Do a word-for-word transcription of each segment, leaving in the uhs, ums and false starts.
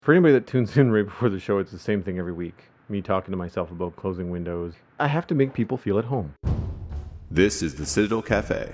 For anybody that tunes in right before the show, it's the same thing every week. Me talking to myself about closing windows. I have to make people feel at home. This is the Citadel Cafe.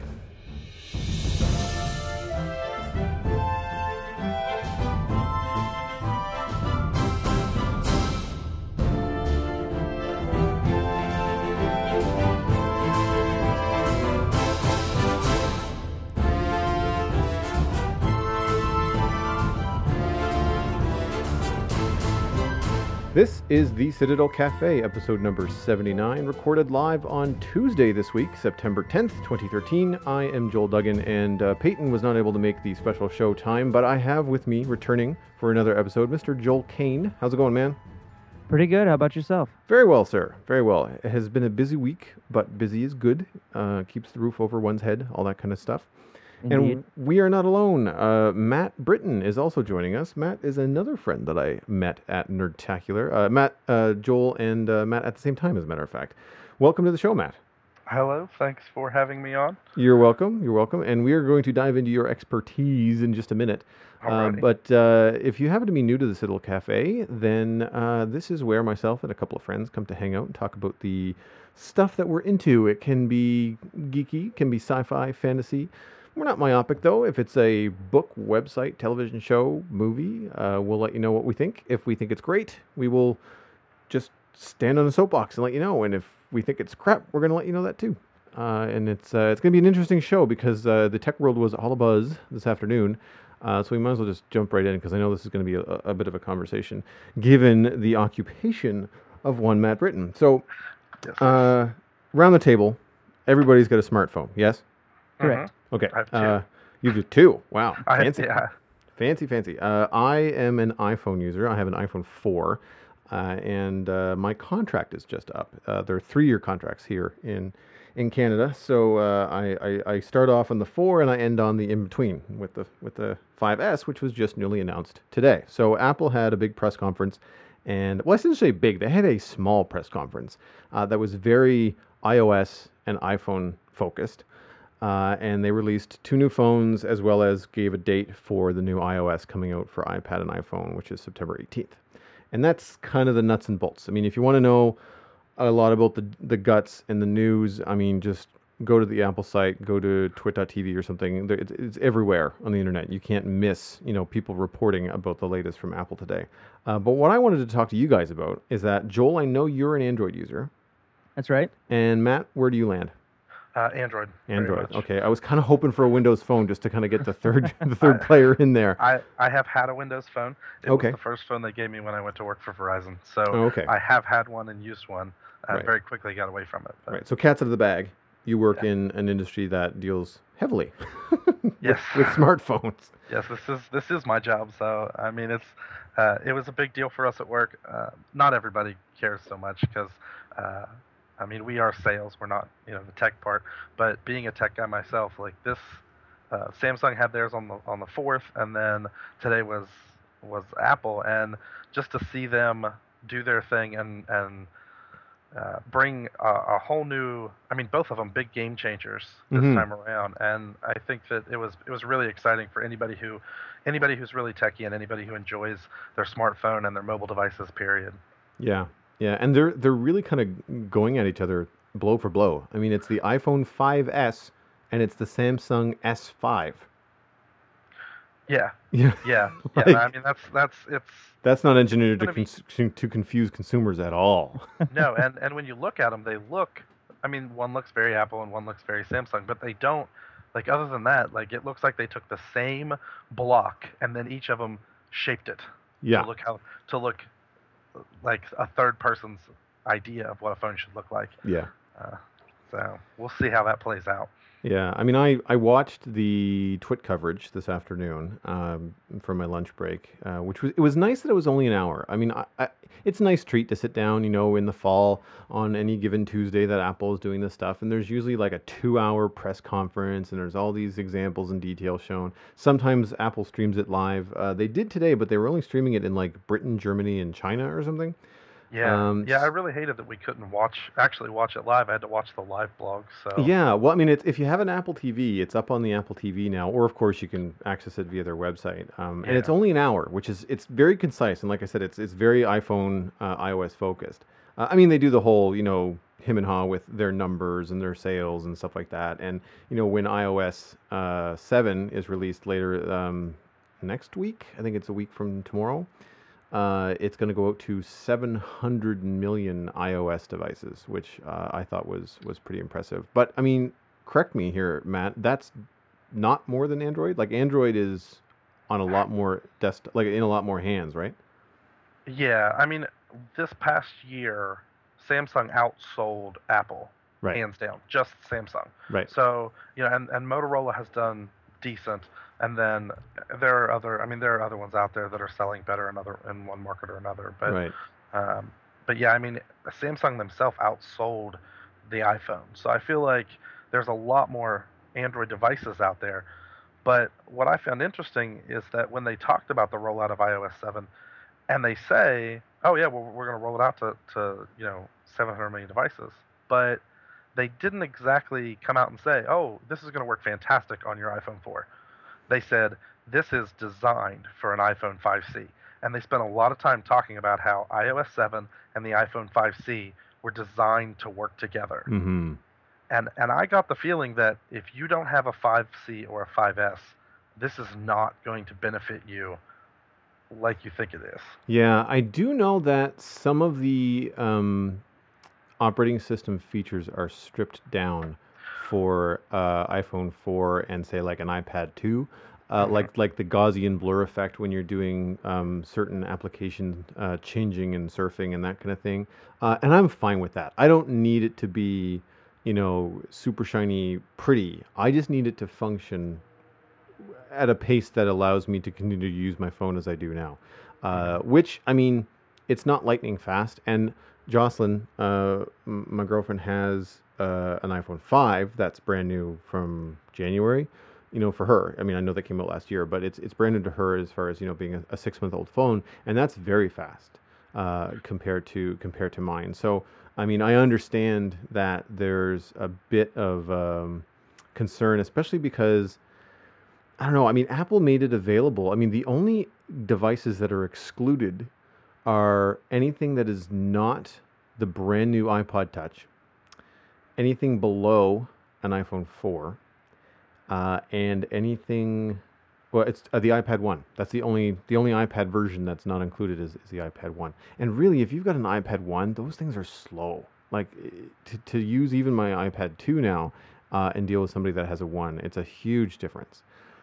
This is the Citadel Cafe, episode number seventy-nine, recorded live on Tuesday this week, September tenth, twenty thirteen. I am Joel Duggan, and uh, Peyton was not able to make the special show time, but I have with me, returning for another episode, Mister Joel Kane. How's it going, man? Pretty good. How about yourself? Very well, sir. Very well. It has been a busy week, but busy is good. Uh, keeps the roof over one's head, all that kind of stuff. Indeed. And we are not alone. Uh, Matt Britton is also joining us. Matt is another friend that I met at Nerdtacular. Uh, Matt, uh, Joel, and uh, Matt at the same time, as a matter of fact. Welcome to the show, Matt. Hello. Thanks for having me on. You're welcome. You're welcome. And we are going to dive into your expertise in just a minute. Uh, Alrighty. but uh, if you happen to be new to the Citadel Cafe, then uh, this is where myself and a couple of friends come to hang out and talk about the stuff that we're into. It can be geeky, can be sci-fi, fantasy. We're not myopic, though. If it's a book, website, television show, movie, uh, we'll let you know what we think. If we think it's great, we will just stand on a soapbox and let you know. And if we think it's crap, we're going to let you know that, too. Uh, and it's uh, it's going to be an interesting show because uh, the tech world was all abuzz this afternoon. Uh, so we might as well just jump right in because I know this is going to be a, a bit of a conversation, given the occupation of one Matt Britton. So, Yes. uh, around the table, everybody's got a smartphone, yes? Correct. Okay. I have two. Uh, you do two. Wow. I Fancy. yeah. Fancy, fancy. Uh, I am an iPhone user. I have an iPhone four, uh, and uh, my contract is just up. Uh, there are three-year contracts here in in Canada, so uh, I, I I start off on the four and I end on the in between with the with the five S, which was just newly announced today. So Apple had a big press conference, and well, I shouldn't say big. They had a small press conference uh, that was very iOS and iPhone focused. Uh, and they released two new phones as well as gave a date for the new iOS coming out for iPad and iPhone, which is September eighteenth. And that's kind of the nuts and bolts. I mean, if you want to know a lot about the the guts and the news, I mean, just go to the Apple site, go to twit dot t v or something. There- It's, it's everywhere on the internet. You can't miss, you know, people reporting about the latest from Apple today. Uh, but what I wanted to talk to you guys about is that, Joel, I know you're an Android user. That's right. And Matt, where do you land? Uh, Android. very Android. much. Okay, I was kind of hoping for a Windows Phone just to kind of get the third the third player in there. I, I have had a Windows phone. It Okay. was the first phone they gave me when I went to work for Verizon. So Oh, okay. I have had one and used one. I Right. very quickly got away from it. But Right. So cats out of the bag. You work Yeah. in an industry that deals heavily Yes. with, with smartphones. Yes, this is this is my job. So I mean, it's uh, it was a big deal for us at work. Uh, not everybody cares so much because. Uh, I mean, we are sales. We're not, you know, the tech part. But being a tech guy myself, like this, uh, Samsung had theirs on the on the fourth, and then today was was Apple, and just to see them do their thing and and uh, bring a, a whole new. I mean, both of them big game changers this Mhm. time around, and I think that it was it was really exciting for anybody who anybody who's really techy and anybody who enjoys their smartphone and their mobile devices. Period. Yeah. Yeah, and they're they're really kind of going at each other blow for blow. I mean, it's the iPhone five S and it's the Samsung S five. Yeah. Yeah. Yeah, Like- yeah. I mean, that's that's it's That's not engineered to Gonna be- cons- to confuse consumers at all. no, and and when you look at them, they look. I mean, one looks very Apple and one looks very Samsung, but they don't. Like other than that, like it looks like they took the same block and then each of them shaped it Yeah. to look how to look like a third person's idea of what a phone should look like. Yeah. Uh, so we'll see how that plays out. Yeah, I mean, I, I watched the Twit coverage this afternoon um, for my lunch break, uh, which was it was nice that it was only an hour. I mean, I, I, it's a nice treat to sit down, you know, in the fall on any given Tuesday that Apple is doing this stuff, and there's usually like a two-hour press conference, and there's all these examples and details shown. Sometimes Apple streams it live. Uh, they did today, but they were only streaming it in like Britain, Germany, and China or something. Yeah, Um, yeah. I s- really hated that we couldn't watch actually watch it live. I had to watch the live blog. So yeah, well, I mean, it's, if you have an Apple T V, it's up on the Apple T V now, or of course you can access it via their website. Um, and it's yeah, only an hour, which is it's very concise, and like I said, it's it's very iPhone, uh, iOS focused. Uh, I mean, they do the whole, you know, him and haw with their numbers and their sales and stuff like that. And you know, when iOS uh, seven is released later um, next week, I think it's a week from tomorrow. Uh, it's going to go out to seven hundred million iOS devices, which uh, I thought was was pretty impressive. But I mean, correct me here, Matt. That's not more than Android. Like Android is on a lot more desktop, like in a lot more hands, right? yeah. I mean, this past year, Samsung outsold Apple Right, hands down, just Samsung. right, So you know, and, and Motorola has done decent, and then there are other. I mean, there are other ones out there that are selling better in other in one market or another. But right. um, but yeah, I mean, Samsung themselves outsold the iPhone. So I feel like there's a lot more Android devices out there. But what I found interesting is that when they talked about the rollout of iOS seven, and they say, "Oh yeah, well, we're going to roll it out to, to you know seven hundred million devices," but they didn't exactly come out and say, "Oh, this is going to work fantastic on your iPhone four." They said this is designed for an iPhone five C, and they spent a lot of time talking about how iOS seven and the iPhone five C were designed to work together. Mm-hmm. And and I got the feeling that if you don't have a five C or a five S, this is not going to benefit you like you think it is. Yeah, I do know that some of the um, operating system features are stripped down for uh, iPhone four and say like an iPad two, uh, Hmm. like like the Gaussian blur effect when you're doing um, certain application uh, changing and surfing and that kind of thing. Uh, and I'm fine with that. I don't need it to be, you know, super shiny, pretty. I just need it to function at a pace that allows me to continue to use my phone as I do now. Uh, Hmm. which, I mean, it's not lightning fast. And Jocelyn, uh, m- my girlfriend, has uh, an iPhone five that's brand new from January. You know, for her, I mean, I know that came out last year, but it's it's brand new to her as far as you know being a, a six month old phone, and that's very fast uh, compared to compared to mine. So, I mean, I understand that there's a bit of um, concern, especially because I don't know. I mean, Apple made it available. I mean, the only devices that are excluded are anything that is not the brand new iPod Touch, anything below an iPhone four, uh, and anything. Well, it's uh, the iPad one. That's the only the only iPad version that's not included is, is the iPad one. And really, if you've got an iPad one, those things are slow. Like eh, to to use even my iPad two now uh, and deal with somebody that has a one, it's a huge difference.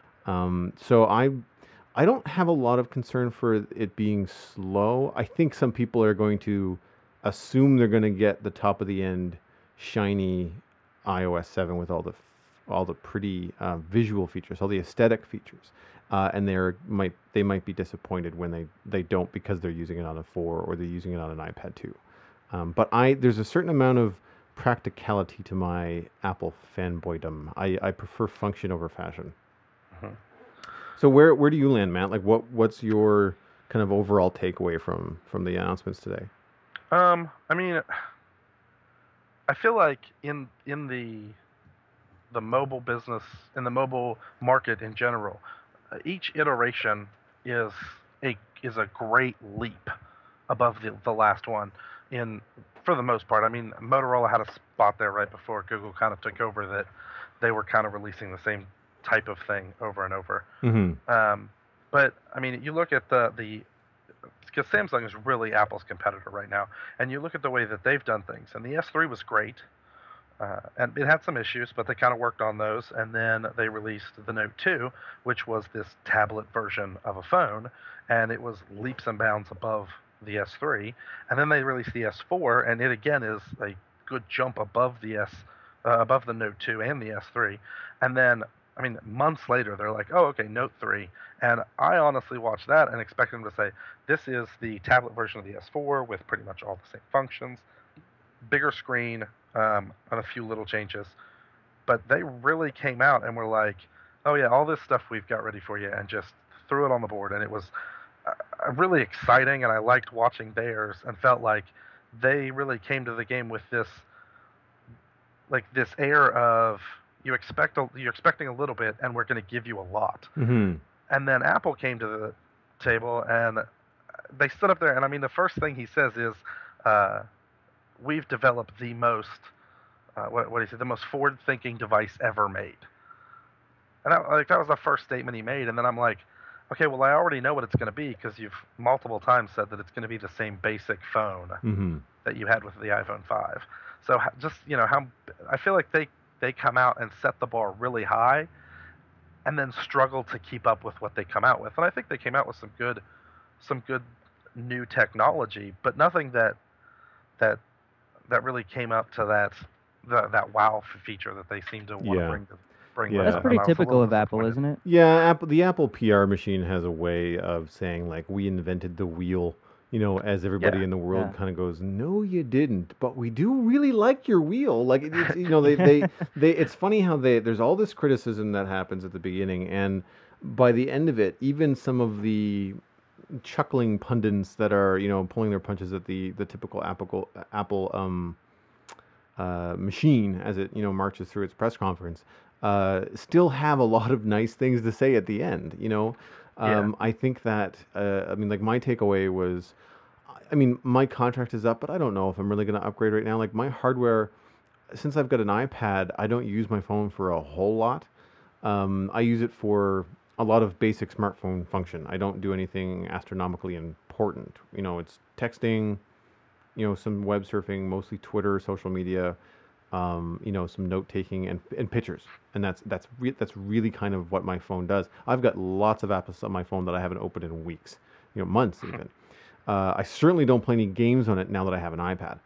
Um, so I I don't have a lot of concern for it being slow. I think some people are going to assume they're going to get the top of the end shiny iOS seven with all the all the pretty uh, visual features, all the aesthetic features, uh, and they're might they might be disappointed when they they don't because they're using it on a four or they're using it on an iPad two. Um, but I there's a certain amount of practicality to my Apple fanboydom. I, I prefer function over fashion. Hmm. So where where do you land, Matt? Like what what's your kind of overall takeaway from from the announcements today? Um, I mean, I feel like in in the the mobile business in the mobile market in general, uh, each iteration is a is a great leap above the, the last one in for the most part. I mean, Motorola had a spot there right before Google kind of took over that they were kind of releasing the same type of thing over and over. Mm-hmm. Um, but I mean, you look at the the because Samsung is really Apple's competitor right now, and you look at the way that they've done things. And the S three was great, uh, and it had some issues, but they kind of worked on those. And then they released the Note two, which was this tablet version of a phone, and it was leaps and bounds above the S three. And then they released the S four, and it again is a good jump above the S, uh, above the Note two and the S three. And then, I mean, months later, they're like, "Oh, okay, Note three," and I honestly watched that and expect them to say, "This is the tablet version of the S four with pretty much all the same functions, bigger screen, um, and a few little changes." But they really came out and were like, "Oh yeah, all this stuff we've got ready for you," and just threw it on the board. And it was, uh, uh, really exciting, and I liked watching theirs, and felt like they really came to the game with this like this air of you expect a, you're expecting a little bit, and we're going to give you a lot. Mm-hmm. And then Apple came to the table, and they stood up there, and I mean, the first thing he says is, uh, "We've developed the most, uh, what what he said, the most forward-thinking device ever made." And that, like that was the first statement he made, and then I'm like, okay, well, I already know what it's going to be because you've multiple times said that it's going to be the same basic phone Mm-hmm. that you had with the iPhone five. So h- just you know how I feel like they they come out and set the bar really high, and then struggle to keep up with what they come out with. And I think they came out with some good some good new technology, but nothing that that that really came up to that the, that wow f- feature that they seem to want Yeah. to bring to bring Yeah. with That's them. pretty And I was a typical little of Apple, disappointed. isn't it? Yeah, Apple, the Apple P R machine has a way of saying like we invented the wheel, you know, as everybody Yeah. in the world Yeah. kind of goes, no, you didn't, but we do really like your wheel. Like it, it's, you know, they, they, they. It's funny how they there's all this criticism that happens at the beginning, and by the end of it, even some of the chuckling pundits that are you know pulling their punches at the the typical Apple Apple um uh, machine as it you know marches through its press conference uh, still have a lot of nice things to say at the end. You know, Yeah. um, I think that uh, I mean like my takeaway was, I mean my contract is up, but I don't know if I'm really going to upgrade right now. Like my hardware, since I've got an iPad, I don't use my phone for a whole lot. Um, I use it for a lot of basic smartphone function. I don't do anything astronomically important. You know, it's texting, you know, some web surfing, mostly Twitter, social media, um, you know, some note taking and and pictures, and that's that's re- that's really kind of what my phone does. I've got lots of apps on my phone that I haven't opened in weeks, you know, months even. Uh, I certainly don't play any games on it now that I have an iPad.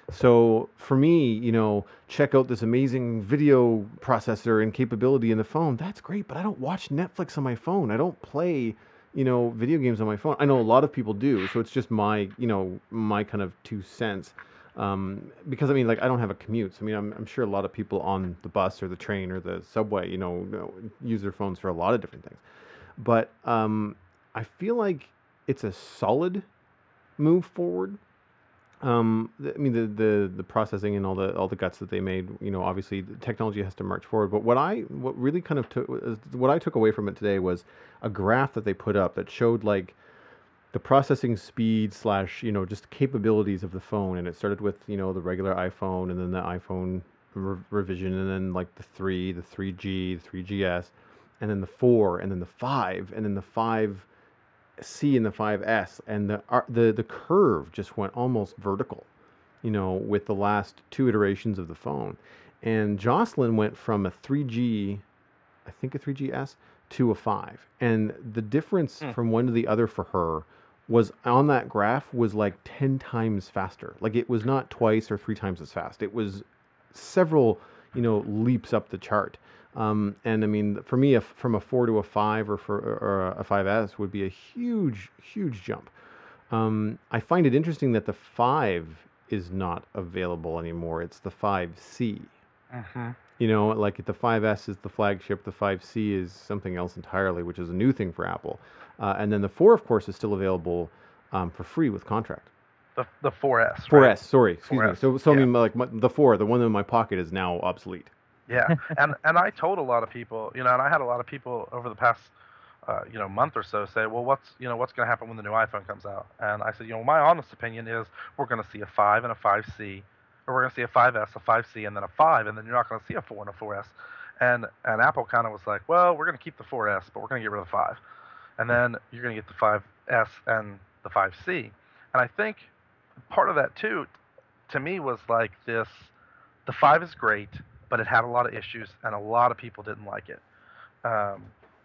So for me, you know, check out this amazing video processor and capability in the phone. That's great, but I don't watch Netflix on my phone. I don't play, you know, video games on my phone. I know a lot of people do, so it's just my, you know, my kind of two cents. Um, because I mean, like, I don't have a commute. So I mean, I'm, I'm sure a lot of people on the bus or the train or the subway, you know, you know, use their phones for a lot of different things. But um, I feel like it's a solid move forward. Um, th- I mean the, the the processing and all the all the guts that they made. You know, obviously the technology has to march forward. But what I what really kind of took what I took away from it today was a graph that they put up that showed like the processing speed slash you know just capabilities of the phone. And it started with you know the regular iPhone, and then the iPhone re- revision, and then like the three, the three G, the three G S, and then the four, and then the five, and then the five C and the five S, and the ar- the the curve just went almost vertical, you know, with the last two iterations of the phone. And Jocelyn went from a three G, I think a three G S, to a five, and the difference Hmm. from one to the other for her was on that graph was like ten times faster. Like it was not twice or three times as fast. It was several, you know, leaps up the chart. Um, and I mean, for me, if from a four to a five or for or a five S would be a huge, huge jump. Um, I find it interesting that the five is not available anymore. It's the five C. Mm-hmm. You know, like the five S is the flagship, the five C is something else entirely, which is a new thing for Apple. Uh, and then the four, of course, is still available um, for free with contract. The the four S. four Right? S, sorry, excuse me. four S, So, so I yeah. mean, like my, the four, the one in my pocket is now obsolete. Yeah, and and I told a lot of people, you know, and I had a lot of people over the past, uh, you know, month or so say, well, what's you know what's going to happen when the new iPhone comes out? And I said, you know, my honest opinion is we're going to see a five and a five C, or we're going to see a five S, a five C, and then a five, and then you're not going to see a four and a four S. And and Apple kind of was like, well, we're going to keep the four S, but we're going to get rid of the five, and then you're going to get the five S and the five C. And I think part of that too, to me, was like this: the five is great, but it had a lot of issues, and a lot of people didn't like it. Um,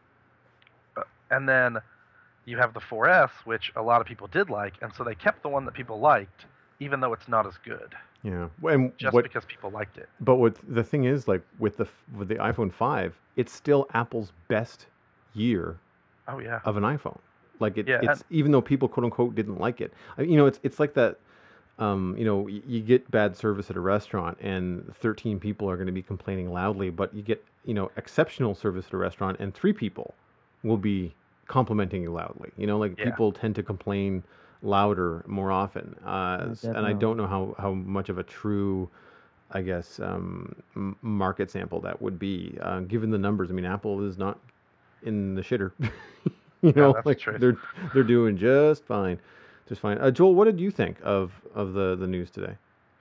uh, and then you have the four S, which a lot of people did like, and so they kept the one that people liked, even though it's not as good, Yeah. And just what because people liked it. But what the thing is, like with the f- with the iPhone five, it's still Apple's best year Oh yeah. of an iPhone. Like it, Yeah, it's even though people quote unquote didn't like it. I, you know, it's it's like that. Um, you know, y- you get bad service at a restaurant, and thirteen people are going to be complaining loudly. But you get you know exceptional service at a restaurant, and three people will be complimenting you loudly. You know, like Yeah. people tend to complain louder more often, uh, s- and I definitely. don't know how how much of a true, I guess, um, m- market sample that would be, uh, given the numbers. I mean, Apple is not in the shitter. You Yeah, know, that's the like truth. they're they're doing just fine, just fine. Uh, Joel, what did you think of of the the news today?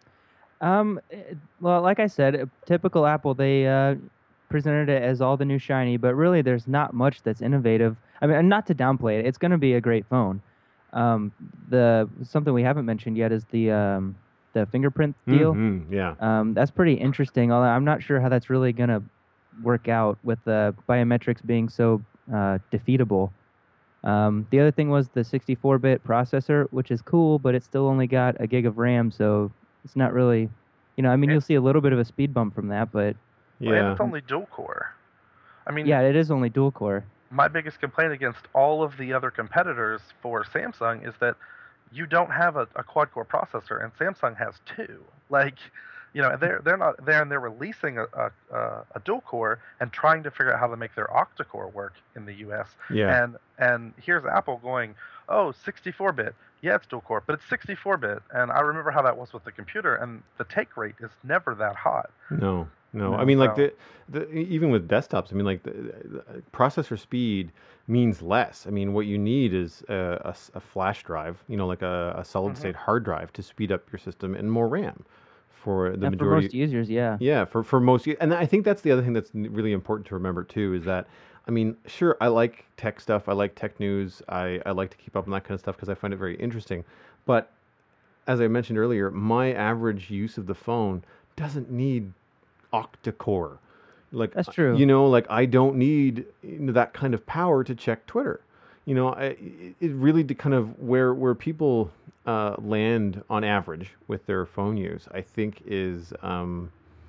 Um, eh, well, like I said, uh, typical Apple, they uh, presented it as all the new shiny, but really there's not much that's innovative. I mean, and not to downplay it, it's going to be a great phone. Um, the something we haven't mentioned yet is the um, the fingerprint deal. Hmm yeah. Um, that's pretty interesting, although I'm not sure how that's really going to work out with the biometrics being so uh, defeatable. Um, the other thing was the sixty-four bit processor, which is cool, but it's still only got a gig of RAM, so it's not really, you know, I mean, And, you'll see a little bit of a speed bump from that, but well, and Yeah. it's only dual core. I mean, yeah, it is only dual core. my biggest complaint against all of the other competitors for Samsung is that you don't have a, a quad core processor, and Samsung has two. Like, you know, they're they're not there, and they're releasing a, a, a a dual core and trying to figure out how to make their octa core work in the U S. Yeah. And and here's Apple going, oh, sixty-four bit. Yeah, it's dual core, but it's sixty-four bit. And I remember how that was with the computer, and the take rate is never that hot. No, no. I No. mean, like So, the, the even with desktops, I mean, like the, the processor speed means less. I mean, what you need is a, a s- a flash drive, you know, like a, a solid mhm. state hard drive to speed up your system, and more RAM for the Yeah, for majority. most users, yeah. Yeah, for for most, u- and I think that's the other thing that's n- really important to remember too is that, I mean, sure, I like tech stuff, I like tech news, I I like to keep up on that kind of stuff because I find it very interesting, but as I mentioned earlier, my average use of the phone doesn't need octa-core. Like, That's uh, true. you know, like I don't need, you know, that kind of power to check Twitter. You know, I, it it really de- kind of where where people uh, land on average with their phone use, I think is um,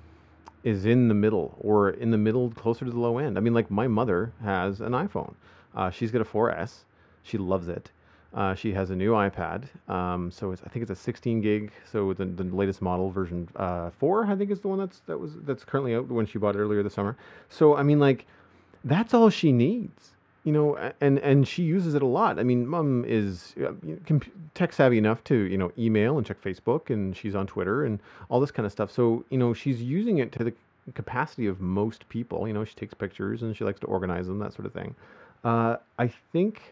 is in the middle or in the middle, closer to the low end. I mean, like my mother has an iPhone. Uh, she's got a four S. She loves it. Uh, she has a new iPad. Um, so it's, I think it's a sixteen gig. So the, the latest model, version uh, four, I think is the one that's that was that's currently out when she bought it earlier this summer. So I mean, like that's all she needs, you know, a- and and she uses it a lot. I mean, mom is uh, you know, compu tech savvy enough to, you know, email and check Facebook, and she's on Twitter and all this kind of stuff. So, you know, she's using it to the capacity of most people. You know, she takes pictures and she likes to organize them, that sort of thing. Uh, I think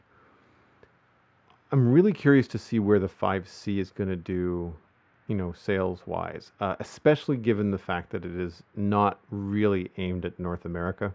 I'm really curious to see where the five C is going to do, you know, sales wise, uh, especially given the fact that it is not really aimed at North America.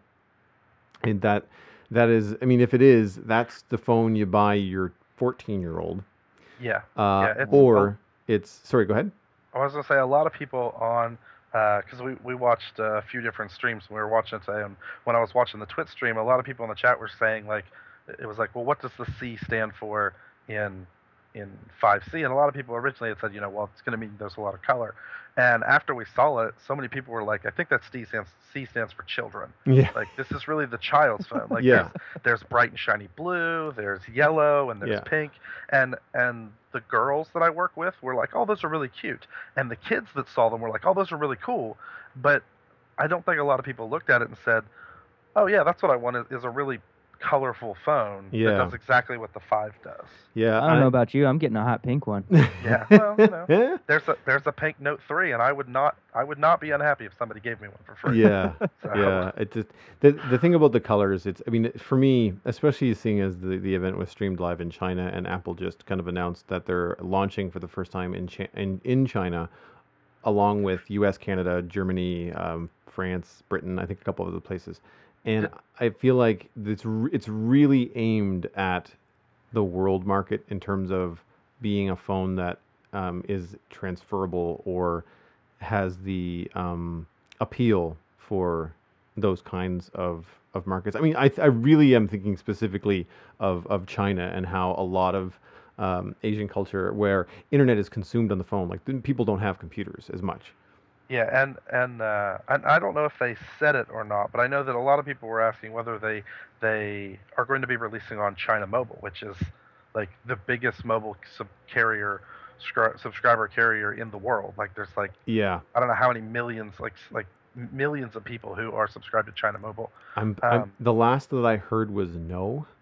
And that that is, I mean, if it is, that's the phone you buy your fourteen year old, yeah, uh, yeah, it's a, or it's, sorry, go ahead. I was gonna say a lot of people on because we we watched a few different streams. We were watching today, and when I was watching the Twitch stream, a lot of people in the chat were saying like, it was like, well, what does the C stand for in in five C? And a lot of people originally had said, you know, well, it's gonna mean there's a lot of color. And after we saw it, so many people were like, I think that C stands C stands for children. Yeah. Like this is really the child's phone. Like Yeah. there's there's bright and shiny blue, there's yellow, and there's Yeah. pink, and and the girls that I work with were like, oh, those are really cute, and the kids that saw them were like, oh, those are really cool, but I don't think a lot of people looked at it and said, oh yeah, that's what I want is, is a really colorful phone that Yeah. does exactly what the five does. Yeah. I don't know about you. I'm getting a hot pink one. Yeah, well, you know, there's a there's a pink Note three, and I would not I would not be unhappy if somebody gave me one for free. Yeah, So, yeah. It just the the thing about the colors. It's, I mean, for me, especially seeing as the the event was streamed live in China, and Apple just kind of announced that they're launching for the first time in Chi- in in China, along with U S, Canada, Germany, um, France, Britain, I think a couple of other places, and Did- I feel like it's re- it's really aimed at the world market in terms of being a phone that um, is transferable or has the um, appeal for those kinds of, of markets. I mean, I, th- I really am thinking specifically of, of China and how a lot of um, Asian culture where internet is consumed on the phone, like th- people don't have computers as much. Yeah, and and uh, and I don't know if they said it or not, but I know that a lot of people were asking whether they they are going to be releasing on China Mobile, which is like the biggest mobile sub carrier scri- subscriber carrier in the world. Like there's like Yeah, I don't know how many millions, like s- like m- millions of people who are subscribed to China Mobile. I'm, I'm Um, the last that I heard was no,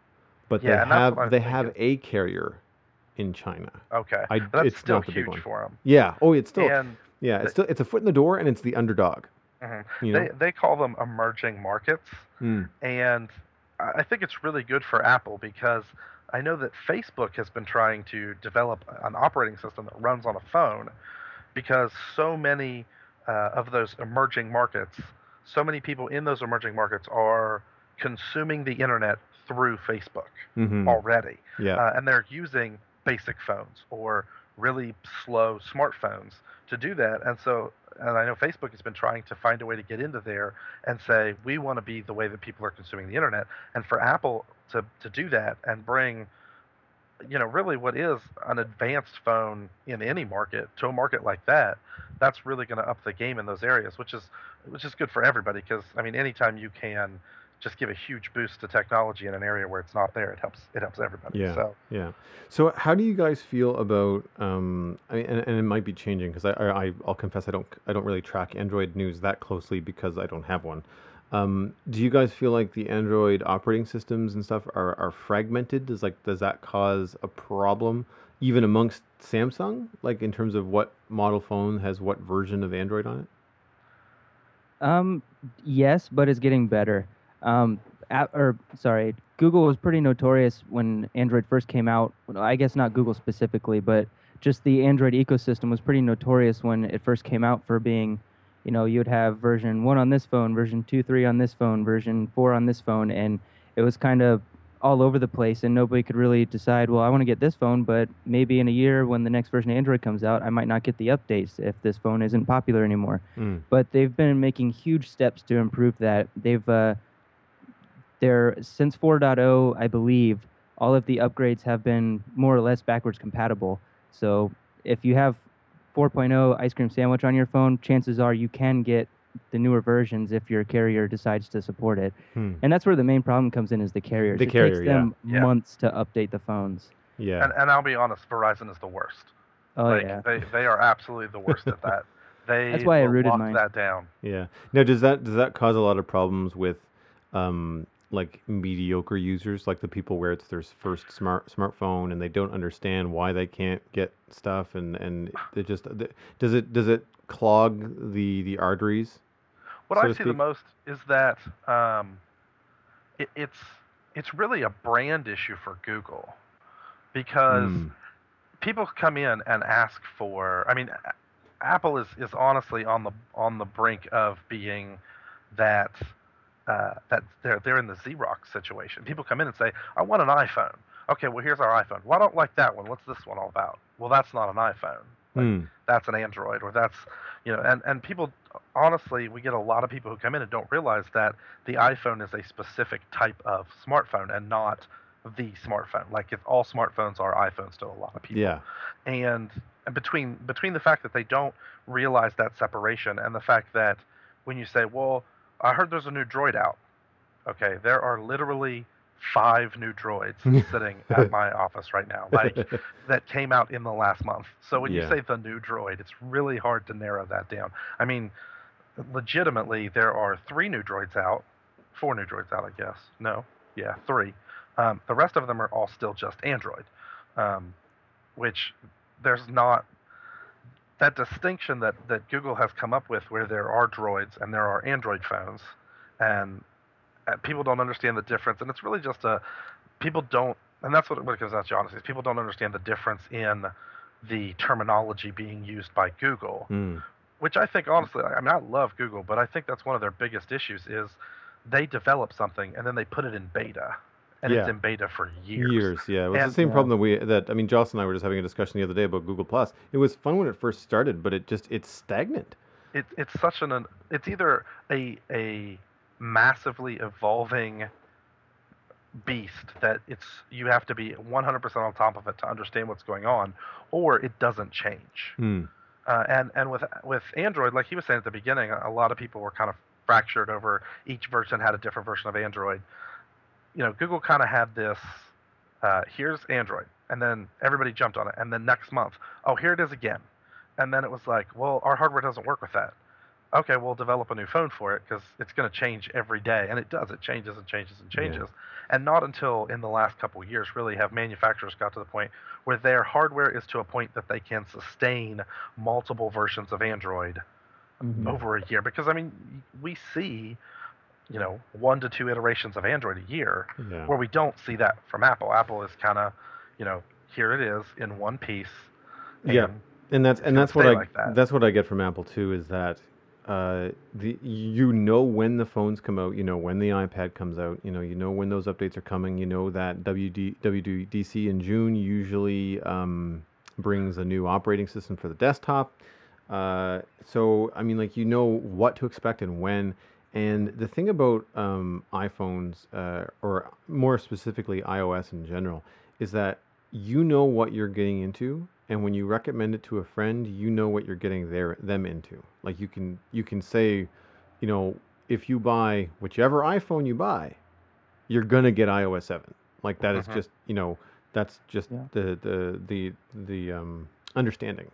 but they Yeah, and that's what have I'm they have thinking. a carrier in China. Okay, I but that's it's still not the big huge one. for them. Yeah. Oh, it's still And yeah. It's th- still it's a foot in the door, and it's the underdog. mhm. You they know. they call them emerging markets, Mm. and I I think it's really good for Apple because I know that Facebook has been trying to develop an operating system that runs on a phone because so many uh, of those emerging markets, so many people in those emerging markets are consuming the internet through Facebook Mm-hmm. already, Yeah. uh, and they're using basic phones or really slow smartphones to do that. And so, and I know Facebook has been trying to find a way to get into there and say we want to be the way that people are consuming the internet, and for Apple to to do that and bring you know, really what is an advanced phone in any market to a market like that, that's really going to up the game in those areas, which is which is good for everybody because I mean, anytime you can just give a huge boost to technology in an area where it's not there, it helps it helps everybody. Yeah, So yeah. So, how do you guys feel about? Um, I mean, and, and it might be changing because I, I, I- I'll confess I don't, I don't really track Android news that closely because I don't have one. Um, do you guys feel like the Android operating systems and stuff are, are fragmented? Does like, does that cause a problem even amongst Samsung, like in terms of what model phone has what version of Android on it? Um, yes, but it's getting better. Um, a or sorry, Google was pretty notorious when Android first came out. Well, I guess not Google specifically, but just the Android ecosystem was pretty notorious when it first came out for being, you know, you'd have version one on this phone, version two, three on this phone, version four on this phone, and it was kind of all over the place, and nobody could really decide, well, I want to get this phone, but maybe in a year when the next version of Android comes out, I might not get the updates if this phone isn't popular anymore. Mm. But they've been making huge steps to improve that. They've uh, they're since four point oh, I believe, all of the upgrades have been more or less backwards compatible. So if you have four point oh Ice Cream Sandwich on your phone, chances are you can get the newer versions if your carrier decides to support it. Hmm. And that's where the main problem comes in is the carriers. The it carrier, takes them yeah. months to update the phones. Yeah. and and I'll be honest, Verizon is the worst. Oh like yeah. they they are absolutely the worst at that. They That's why I will rooted lock mine. that down. Yeah. Now, does that does that cause a lot of problems with, um, like mediocre users, like the people where it's their first smart smartphone and they don't understand why they can't get stuff, and and they just th- does it does it clog the the arteries, What so I to see the speak? most is that um, it, it's it's really a brand issue for Google because Mm. people come in and ask for. I mean, A- Apple is, is honestly on the on the brink of being that uh, that they're they're in the Xerox situation. People come in and say, "I want an iPhone." Okay, well here's our iPhone. Well, I don't like that one. What's this one all about? Well, that's not an iPhone. Like Mm. that's an Android, or that's you know, and and people honestly, we get a lot of people who come in and don't realize that the iPhone is a specific type of smartphone and not the smartphone. Like if all smartphones are iPhones to a lot of people, Yeah. and and between between the fact that they don't realize that separation and the fact that when you say, well, I heard there's a new Droid out. Okay, there are literally five new droids sitting at my office right now, like that came out in the last month. So when you Yeah. say the new droid, it's really hard to narrow that down. I mean, legitimately, there are three new droids out, four new droids out, I guess. No, yeah, three. Um, the rest of them are all still just Android, um, which there's not that distinction that, that Google has come up with where there are droids and there are Android phones, and uh, people don't understand the difference. And it's really just a people don't, and that's what it, what it comes down to, honestly. Is people don't understand the difference in the terminology being used by Google, Mm. which I think honestly, I mean, I love Google, but I think that's one of their biggest issues is they develop something and then they put it in beta, and it's Yeah. in beta for years. Years, yeah. It was the And same Yeah. problem that we that I mean, Joss and I were just having a discussion the other day about Google Plus. It was fun when it first started, but it just it's stagnant. it, it's such an it's either a a massively evolving beast that it's you have to be one hundred percent on top of it to understand what's going on, or it doesn't change. Mm. Uh, and and with with Android, like he was saying at the beginning, a lot of people were kind of fractured over each version had a different version of Android. You know, Google kind of had this. Uh, here's Android, and then everybody jumped on it, and then next month, oh, here it is again, and then it was like, well, our hardware doesn't work with that. okay, we'll develop a new phone for it because it's going to change every day, and it does. It changes and changes and Yeah. changes. And not until in the last couple of years really have manufacturers got to the point where their hardware is to a point that they can sustain multiple versions of Android Hmm. over a year. Because I mean, we see, you know, one to two iterations of Android a year, Yeah. where we don't see that from Apple. Apple is kind of, you know, here it is in one piece, Yeah, and and that's it's and going to that's what stay I like that. that's what I get from Apple too is that uh, the you know when the phones come out, you know when the iPad comes out, you know you know when those updates are coming, you know that W D, W D C in June usually um, brings a new operating system for the desktop. Uh, so I mean, like you know what to expect and when. And the thing about um, iPhones, uh, or more specifically iOS in general, is that you know what you're getting into, and when you recommend it to a friend, you know what you're getting their them into. Like you can you can say, you know, if you buy whichever iPhone you buy, you're gonna get iOS seven. Like that is Hmm. just you know that's just Yeah. the the the the um, understanding.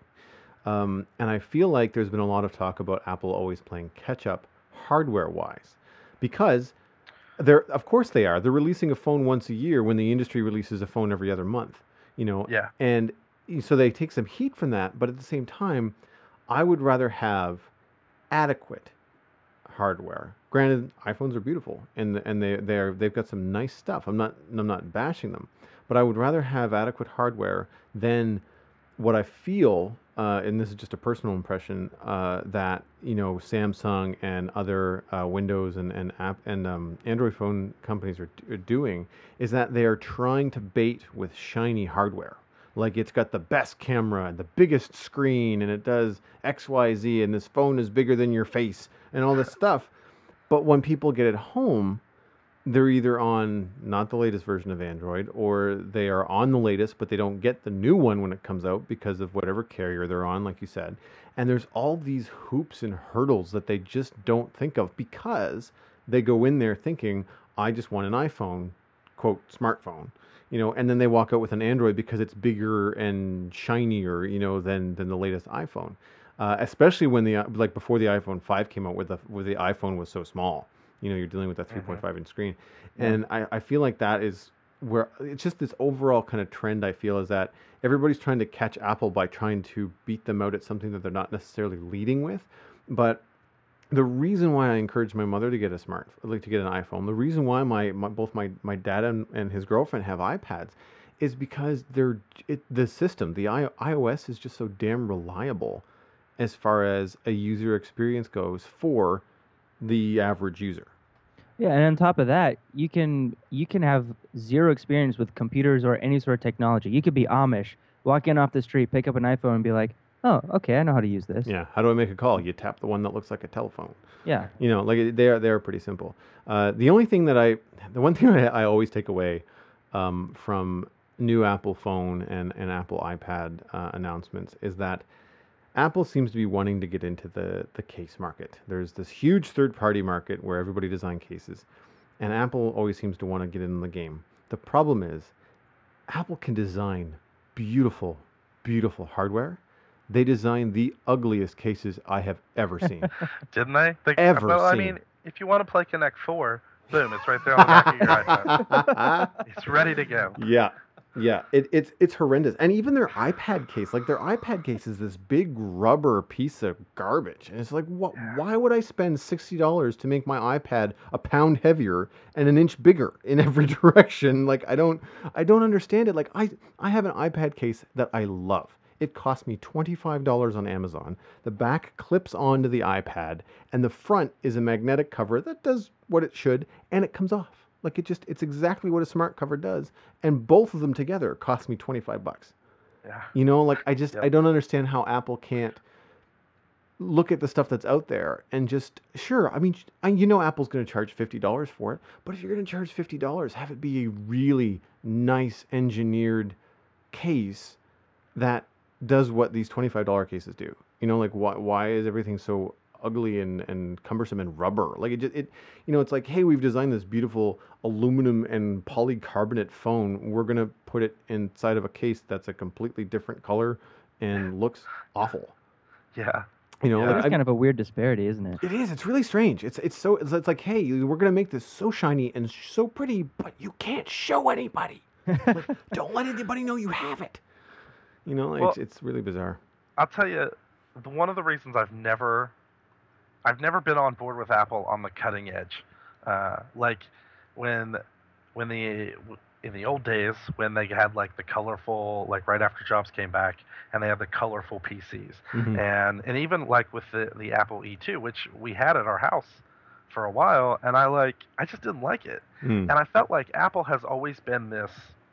Um, and I feel like there's been a lot of talk about Apple always playing catch up hardware wise, because they're of course they are. They're releasing a phone once a year when the industry releases a phone every other month. You know, Yeah. and so they take some heat from that. But at the same time, I would rather have adequate hardware. Granted, iPhones are beautiful and and they they're they've got some nice stuff. I'm not I'm not bashing them, but I would rather have adequate hardware than what I feel, uh, and this is just a personal impression, uh, that you know Samsung and other uh, Windows and and app and um, Android phone companies are, are doing is that they are trying to bait with shiny hardware. Like it's got the best camera and the biggest screen, and it does X Y Z, and this phone is bigger than your face, and all this stuff. But when people get it home, they're either on not the latest version of Android or they are on the latest, but they don't get the new one when it comes out because of whatever carrier they're on, like you said. And there's all these hoops and hurdles that they just don't think of because they go in there thinking, I just want an iPhone, quote, smartphone. You know, and then they walk out with an Android because it's bigger and shinier, you know, than than the latest iPhone. Uh, especially when the like before the iPhone five came out, where the where the iPhone was so small. You know, you're dealing with a Hmm. three point five inch screen. Yeah. And I, I feel like that is where it's just this overall kind of trend I feel is that everybody's trying to catch Apple by trying to beat them out at something that they're not necessarily leading with. But the reason why I encourage my mother to get a smart, like to get an iPhone, the reason why my, my both my, my dad and, and his girlfriend have iPads is because they're it, the system, the I, iOS is just so damn reliable as far as a user experience goes for the average user. Yeah, and on top of that, you can you can have zero experience with computers or any sort of technology. You could be Amish, walk in off the street, pick up an iPhone, and be like, "Oh, okay, I know how to use this." Yeah. How do I make a call? You tap the one that looks like a telephone. Yeah. You know, like it- they are they are pretty simple. Uh, the only thing that I, the one thing I, I always take away um, from new Apple phone and, and Apple iPad uh, announcements is that Apple seems to be wanting to get into the the case market. There's this huge third party market where everybody design cases, and Apple always seems to want to get in the game. The problem is Apple can design beautiful, beautiful hardware. They design the ugliest cases I have ever seen. Didn't they? They Ever well, I seen. mean, if you want to play Connect Four, boom, it's right there on the back of your iPhone. It's ready to go. Yeah, yeah. It, it's it's horrendous. And even their iPad case, like their iPad case, is this big rubber piece of garbage. And it's like, what? Why would I spend sixty dollars to make my iPad a pound heavier and an inch bigger in every direction? Like, I don't, I don't understand it. Like, I I have an iPad case that I love. It cost me twenty-five dollars on Amazon. The back clips onto the iPad, and the front is a magnetic cover that does what it should, and it comes off. Like it just, it's exactly what a smart cover does. And both of them together cost me twenty-five bucks. Yeah. You know, like I just, I Yep. don't understand how Apple can't look at the stuff that's out there and just, sure, I mean, I, you know, Apple's going to charge fifty dollars for it, but if you're going to charge fifty dollars, have it be a really nice engineered case that does what these twenty-five dollars cases do. You know, like why why is everything so ugly and, and cumbersome and rubber? Like it just it you know, it's like, hey, we've designed this beautiful aluminum and polycarbonate phone. We're gonna put it inside of a case that's a completely different color and looks awful. Yeah. You know, Yeah. like It's I, kind of a weird disparity, isn't it? it is. It's really strange. It's it's so it's, it's like, hey, we're gonna make this so shiny and so pretty, but you can't show anybody. Like, don't let anybody know you have it. You know, Well, it's it's really bizarre. I'll tell you, the, one of the reasons I've never, I've never been on board with Apple on the cutting edge, uh, like when, when the in the old days when they had like the colorful, like right after Jobs came back, and they had the colorful P Cs, Mhm. and and even like with the the Apple E two, which we had at our house for a while, and I like, I just didn't like it, Mm. and I felt like Apple has always been this.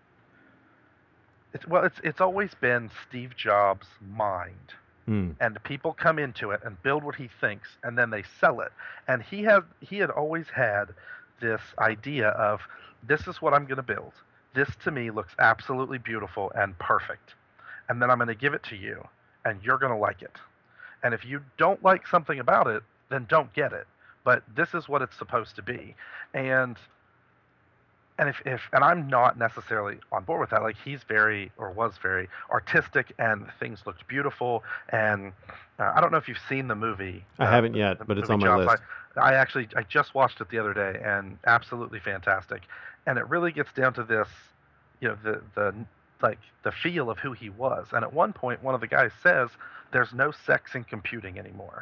It's, well, it's it's always been Steve Jobs' mind, Mm. and people come into it and build what he thinks, and then they sell it. And he had he had always had this idea of, this is what I'm going to build. This to me looks absolutely beautiful and perfect, and then I'm going to give it to you, and you're going to like it. And if you don't like something about it, then don't get it. But this is what it's supposed to be, and and if, if and I'm not necessarily on board with that. Like, he's very, or was very artistic, and things looked beautiful. And uh, I don't know if you've seen the movie. I uh, haven't the- yet, the but it's movie on my Jobs. list. I, I actually I just watched it the other day, and absolutely fantastic. And it really gets down to this, you know, the the like the feel of who he was. And at one point, one of the guys says, "There's no sex in computing anymore,"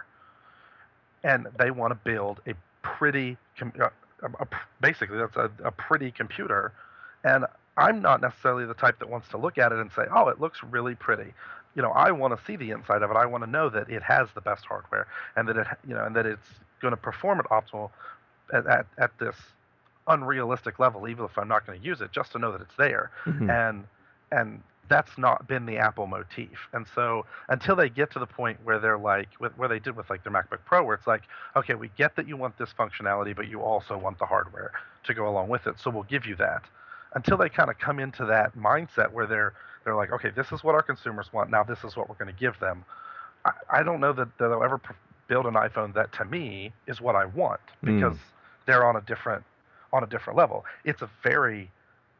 and they want to build a pretty com- uh, a, a, basically that's a, a pretty computer. And I'm not necessarily the type that wants to look at it and say, oh, it looks really pretty. You know, I want to see the inside of it. I want to know that it has the best hardware, and that it, you know, and that it's going to perform at optimal at, at, at this unrealistic level, even if I'm not going to use it, just to know that it's there. Mhm. And and that's not been the Apple motif. And so until they get to the point where they're like, with, where they did with like their MacBook Pro, where it's like, okay, we get that you want this functionality, but you also want the hardware to go along with it, so we'll give you that. Until they kind of come into that mindset where they're they're like, okay, this is what our consumers want. Now this is what we're going to give them. I, I don't know that, that they'll ever pr- build an iPhone that to me is what I want, because Mm. they're on a different on a different level. It's a very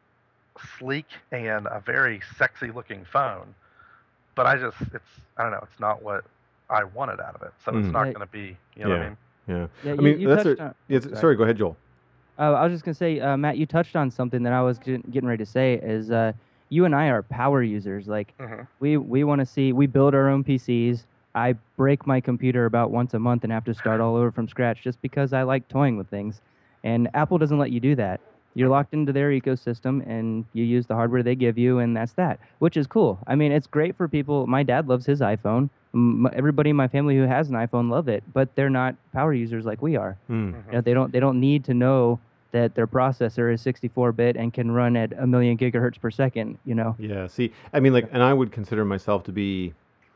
sleek and a very sexy looking phone, but I just it's I don't know, it's not what I wanted out of it. So it's Mm. not Yeah. going to be, you know what I Yeah. mean? Yeah. Yeah, I you, mean, you that's touched a, on. yes, sorry. sorry, go ahead, Joel. Uh, I was just gonna say, uh, Matt, you touched on something that I was get- getting ready to say. Is uh, you and I are power users. Like, hmm we we want to see. We build our own P Cs. I break my computer about once a month and have to start all over from scratch just because I like toying with things. And Apple doesn't let you do that. You're locked into their ecosystem, and you use the hardware they give you, and that's that, which is cool. I mean, it's great for people. My dad loves his iPhone. M- Everybody in my family who has an iPhone love it, but they're not power users like we are. Mm. You know, they don't they don't need to know that their processor is sixty-four bit and can run at a million gigahertz per second. You know. Yeah. See, I mean, like, and I would consider myself to be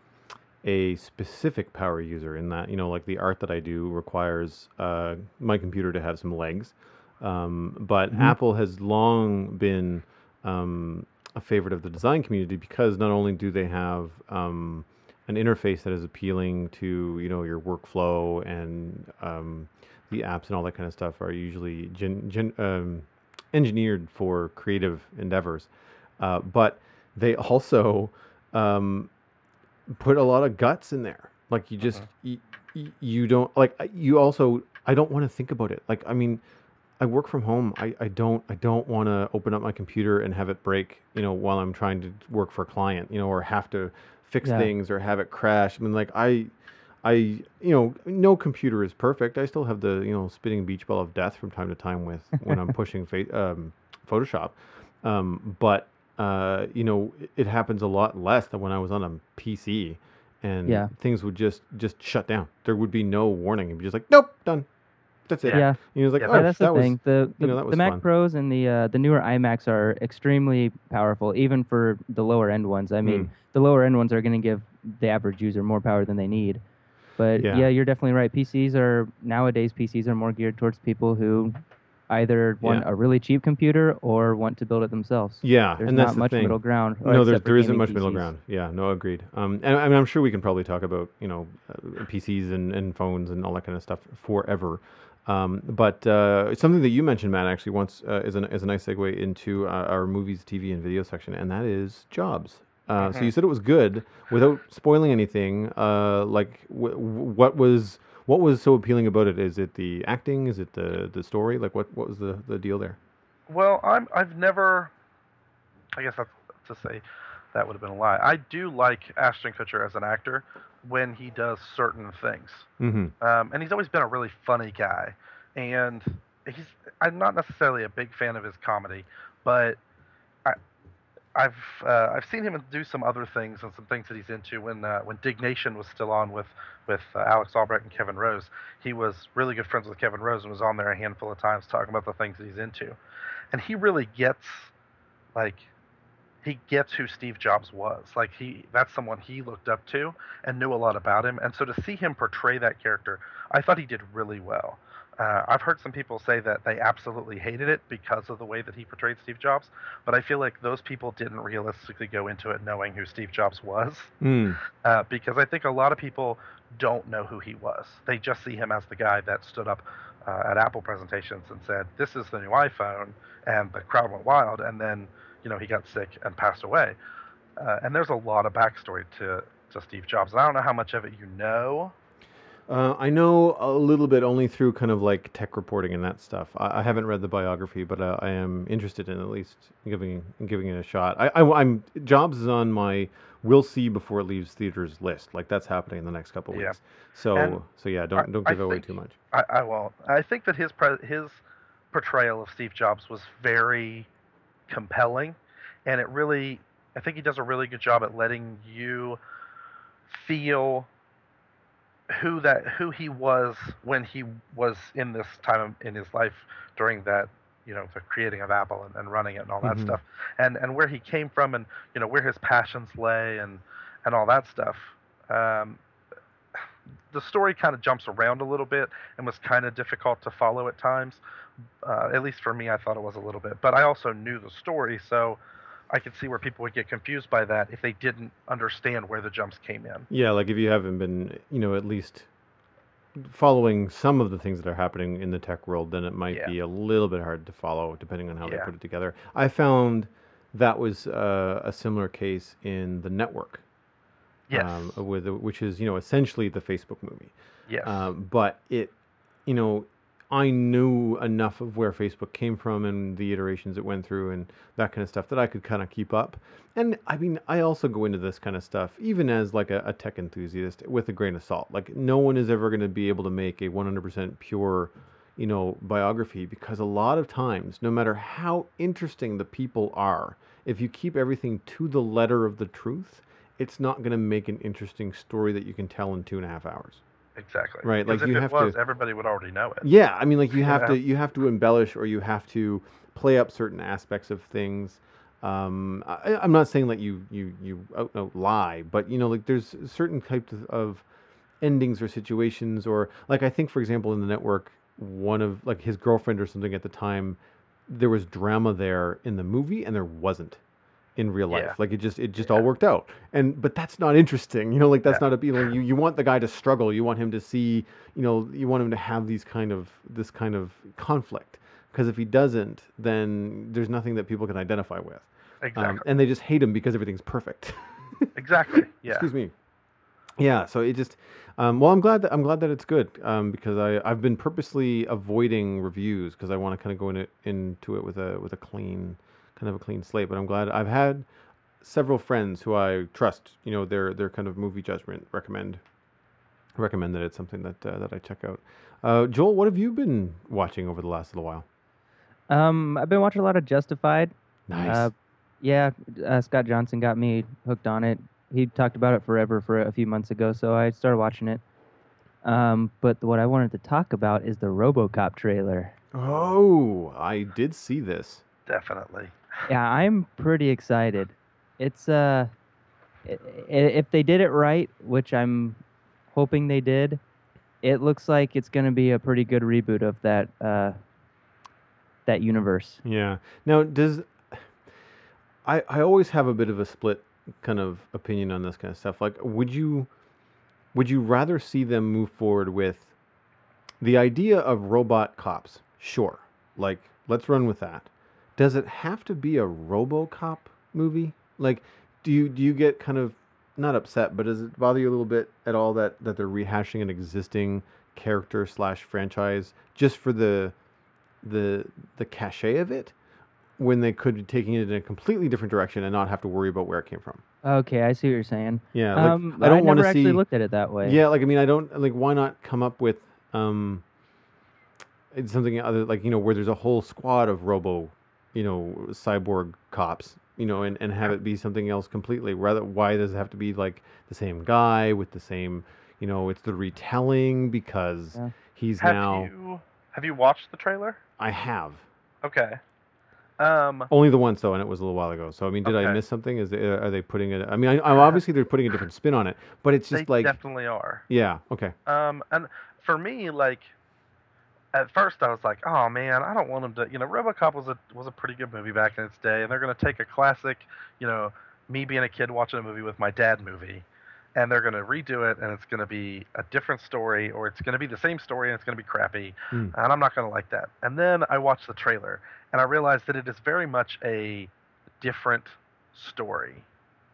a specific power user in that, you know, like the art that I do requires uh, my computer to have some legs. Um, but Mhm. Apple has long been um, a favorite of the design community because not only do they have um, an interface that is appealing to, you know, your workflow, and um, the apps and all that kind of stuff are usually gen- gen- um, engineered for creative endeavors, uh, but they also um, put a lot of guts in there. Like, you just Mhm. you, you don't like I- you also I don't want to think about it. Like, I mean, I work from home. I, I don't I don't want to open up my computer and have it break, you know, while I'm trying to work for a client, you know, or have to fix Yeah. things or have it crash. I mean, like, I I you know, no computer is perfect. I still have the, you know, spitting beach ball of death from time to time with when I'm pushing fa- um, Photoshop. Um, but uh, you know, it, it happens a lot less than when I was on a P C, and Yeah. things would just just shut down. There would be no warning. It'd be just like, nope, done. That's it. Yeah. Yeah. You know, it's like, Yeah, oh, Yeah, that's the that was, thing. The the, you know, that was the Mac fun. Pros and the uh, the newer iMacs are extremely powerful, even for the lower end ones. I mean, Mm. the lower end ones are going to give the average user more power than they need. But Yeah. yeah. you're definitely right. P Cs are nowadays P Cs are more geared towards people who either want Yeah. a really cheap computer or want to build it themselves. Yeah, There's and that's not the much thing. middle ground. or No, there except for there isn't gaming much middle P Cs. ground. Yeah, no, agreed. Um, and I mean, I'm sure we can probably talk about, you know, uh, P Cs and, and phones and all that kind of stuff forever. Um, but uh, something that you mentioned, Matt, actually once uh, is, an, is a nice segue into uh, our movies, T V, and video section, and that is Jobs. Uh, Mhm. So you said it was good. Without spoiling anything, uh, like w- what was what was so appealing about it? Is it the acting? Is it the the story? Like what what was the the deal there? Well, I'm I've never. I guess that's to say that would have been a lie. I do like Ashton Kutcher as an actor when he does certain things. Mm-hmm. Um, and he's always been a really funny guy. And he's I'm not necessarily a big fan of his comedy, but I, I've uh, I've seen him do some other things and some things that he's into. When uh, when Dignation was still on with with uh, Alex Albrecht and Kevin Rose, he was really good friends with Kevin Rose and was on there a handful of times talking about the things that he's into. And he really gets like he gets who Steve Jobs was. Like he that's someone he looked up to and knew a lot about him. And so to see him portray that character, I thought he did really well. Uh, I've heard some people say that they absolutely hated it because of the way that he portrayed Steve Jobs, but I feel like those people didn't realistically go into it knowing who Steve Jobs was, Mm. uh, because I think a lot of people don't know who he was. They just see him as the guy that stood up uh, at Apple presentations and said, "This is the new iPhone," and the crowd went wild. And then, you know, he got sick and passed away. Uh, and there's a lot of backstory to to Steve Jobs. And I don't know how much of it you know. Uh, I know a little bit only through kind of like tech reporting and that stuff. I, I haven't read the biography, but uh, I am interested in at least giving giving it a shot. I, I, am Jobs is on my will see before it leaves theaters list. Like that's happening in the next couple Yeah. weeks. So And so yeah, I, don't don't I give away think too much. I, I won't. I think that his pre- his portrayal of Steve Jobs was very compelling, and it really, I think he does a really good job at letting you feel who that who he was when he was in this time in his life during that, you know, the creating of Apple and, and running it and all that Hmm. stuff, and and where he came from, and you know where his passions lay, and and all that stuff. Um, the story kind of jumps around a little bit and was kind of difficult to follow at times. Uh, at least for me, I thought it was a little bit. But I also knew the story, so I could see where people would get confused by that if they didn't understand where the jumps came in. Yeah, like if you haven't been, you know, at least following some of the things that are happening in the tech world, then it might Yeah, be a little bit hard to follow depending on how they yeah, put it together. I found that was uh, a similar case in The Network, yes, um, with which is you know essentially the Facebook movie, yes, um, but it, you know, I knew enough of where Facebook came from and the iterations it went through and that kind of stuff that I could kind of keep up. And I mean, I also go into this kind of stuff even as like a, a tech enthusiast with a grain of salt. Like no one is ever going to be able to make a one hundred percent pure, you know, biography because a lot of times, no matter how interesting the people are, if you keep everything to the letter of the truth, it's not going to make an interesting story that you can tell in two and a half hours. exactly. Right? Because Like if you it have was, to. everybody would already know it. Yeah, I mean, like you You have to know? you have to embellish or you have to play up certain aspects of things. Um, I, I'm not saying that you you you out and out lie, but you know, like there's certain types of, of endings or situations, or like I think, for example, in The Network, one of like his girlfriend or something at the time, there was drama there in the movie, and there wasn't in real life. Yeah, Like it just it just all yeah, worked out. And but that's not interesting. You know, like that's no, not appealing. You you want the guy to struggle. You want him to see, you know, you want him to have these kind of this kind of conflict. Because if he doesn't, then there's nothing that people can identify with. Um, exactly, and they just hate him because everything's perfect. exactly. Yeah, Excuse me. Yeah, so it just um, well, I'm glad that I'm glad that it's good um, because I I've been purposely avoiding reviews because I want to kind of go in it, into it with a with a clean kind of a clean slate. But I'm glad I've had several friends who I trust, you know, their their kind of movie judgment recommend recommend that it's something that uh, that I check out. Uh, Joel, what have you been watching over the last little while? Um, I've been watching a lot of Justified. Nice. Uh, yeah, uh, Scott Johnson got me hooked on it. He talked about it forever for a few months ago, so I started watching it. Um, but what I wanted to talk about is the RoboCop trailer. Oh, I did see this. definitely. Yeah, I'm pretty excited. It's uh, i- i- if they did it right, which I'm hoping they did, it looks like it's going to be a pretty good reboot of that uh that universe. Yeah. Now, does I I always have a bit of a split kind of opinion on this kind of stuff. Like, would you would you rather see them move forward with the idea of robot cops? Sure. Like, let's run with that. Does it have to be a RoboCop movie? Like, do you do you get kind of not upset, but does it bother you a little bit at all that that they're rehashing an existing character slash franchise just for the the the cachet of it, when they could be taking it in a completely different direction and not have to worry about where it came from? Okay, I see what you're saying. Yeah, like, um, I don't never wanna actually see- looked at it that way. Yeah, like I mean, I don't like. Why not come up with um, it's something other like you know where there's a whole squad of robo, you know, cyborg cops, you know, and, and have it be something else completely. Rather, why does it have to be like the same guy with the same, you know, it's the retelling because Yeah. he's Have now. you have you watched the trailer? I have Okay. Um, only the once though, and it was a little while ago. So I mean, did I Okay. miss something? Is they, are they putting it? I mean, I, I, obviously they're putting a different spin on it, but it's they just like, definitely are. yeah, okay, Um, and for me, like, at first I was like, oh man, I don't want them to. You know, RoboCop was a was a pretty good movie back in its day, and they're gonna take a classic, you know, me being a kid watching a movie with my dad movie, and they're gonna redo it, and it's gonna be a different story, or it's gonna be the same story and it's gonna be crappy, Hmm. and I'm not gonna like that. And then I watched the trailer, and I realized that it is very much a different story,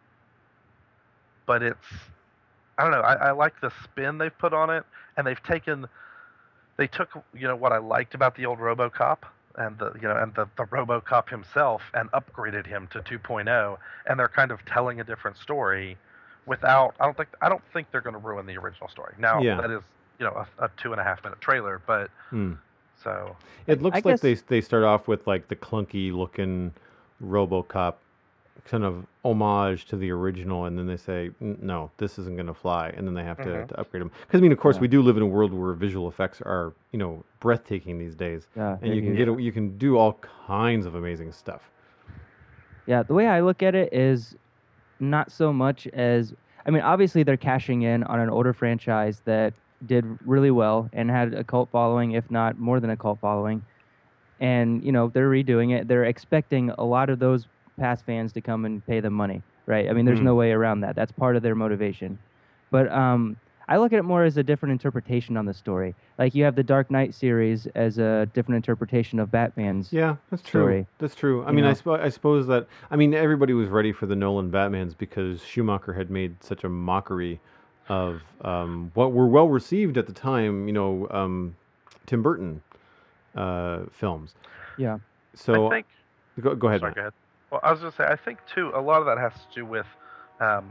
but it's I don't know. I, I like the spin they've put on it, and they've taken, they took you know what I liked about the old RoboCop and the you know and the, the RoboCop himself and upgraded him to two point oh, and they're kind of telling a different story, without I don't think I don't think they're going to ruin the original story. Now Yeah. that is you know a, a two and a half minute trailer, but Hmm. so It looks I like guess- they they start off with like the clunky looking RoboCop kind of homage to the original, and then they say, "N- no, this isn't going to fly, and then they have to, Mhm. to upgrade them. Because I mean, of course, Yeah. we do live in a world where visual effects are you know breathtaking these days, Yeah, and they're you can huge. get a, you can do all kinds of amazing stuff. Yeah, the way I look at it is not so much as I mean, obviously they're cashing in on an older franchise that did really well and had a cult following, if not more than a cult following. And you know they're redoing it. They're expecting a lot of those past fans to come and pay them money, right? I mean, there's Mm. no way around that. That's part of their motivation. But um, I look at it more as a different interpretation on the story. Like you have the Dark Knight series as a different interpretation of Batman's. Yeah, that's true. Story. That's true. I You mean, I, know? suppo- I suppose that I mean everybody was ready for the Nolan Batmans because Schumacher had made such a mockery of um, what were well received at the time. You know, um, Tim Burton uh, films. Yeah. So I think go, go ahead. Sorry, Matt. go ahead. Well, I was going to say, I think too, a lot of that has to do with, um,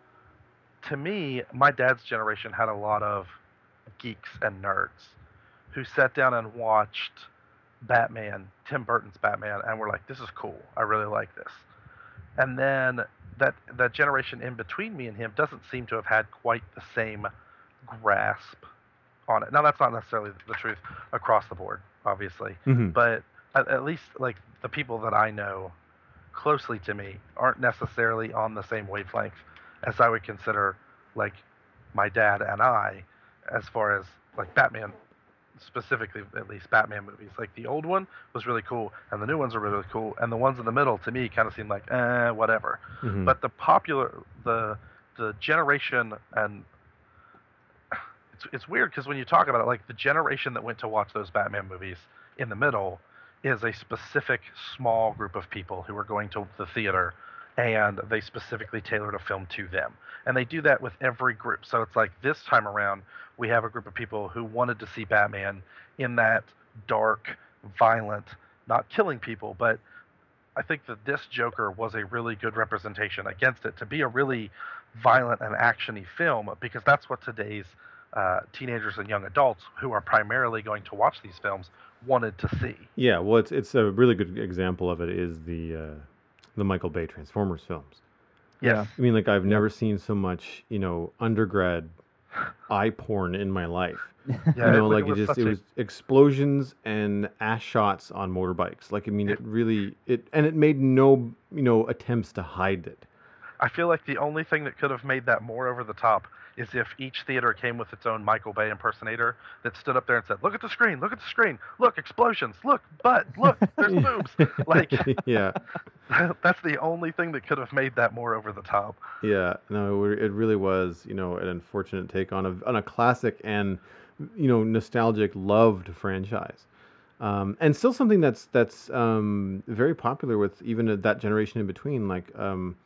to me, my dad's generation had a lot of geeks and nerds who sat down and watched Batman, Tim Burton's Batman, and were like, "This is cool. I really like this." And then that that generation in between me and him doesn't seem to have had quite the same grasp on it. Now, that's not necessarily the truth across the board, obviously, Mhm. but at, at least like the people that I know closely to me aren't necessarily on the same wavelength as I would consider like my dad and I, as far as like Batman, specifically at least Batman movies. Like the old one was really cool, and the new ones are really cool, and the ones in the middle to me kind of seem like eh, whatever. Mhm. But the popular, the the generation, and it's it's weird because when you talk about it, like the generation that went to watch those Batman movies in the middle is a specific small group of people who are going to the theater, and they specifically tailored a film to them. And they do that with every group. So it's like this time around, we have a group of people who wanted to see Batman in that dark, violent, not killing people, but I think that this Joker was a really good representation against it to be a really violent and actiony film, because that's what today's uh, teenagers and young adults who are primarily going to watch these films wanted to see. Yeah, well, it's it's a really good example of it is the uh, the Michael Bay Transformers films. Yes. I mean, like I've never seen so much, you know, undergrad eye porn in my life. Yeah, you know, it, like it it was just such it a- was explosions and ass shots on motorbikes. Like I mean, it really it and it made no you know attempts to hide it. I feel like the only thing that could have made that more over the top is if each theater came with its own Michael Bay impersonator that stood up there and said, "Look at the screen, look at the screen, look, explosions, look, butt, look, there's boobs." Like, yeah, that's the only thing that could have made that more over the top. yeah. No, it, it really was you know an unfortunate take on a on a classic and you know nostalgic loved franchise. Um, and still something that's that's um, very popular with even that generation in between. Like um,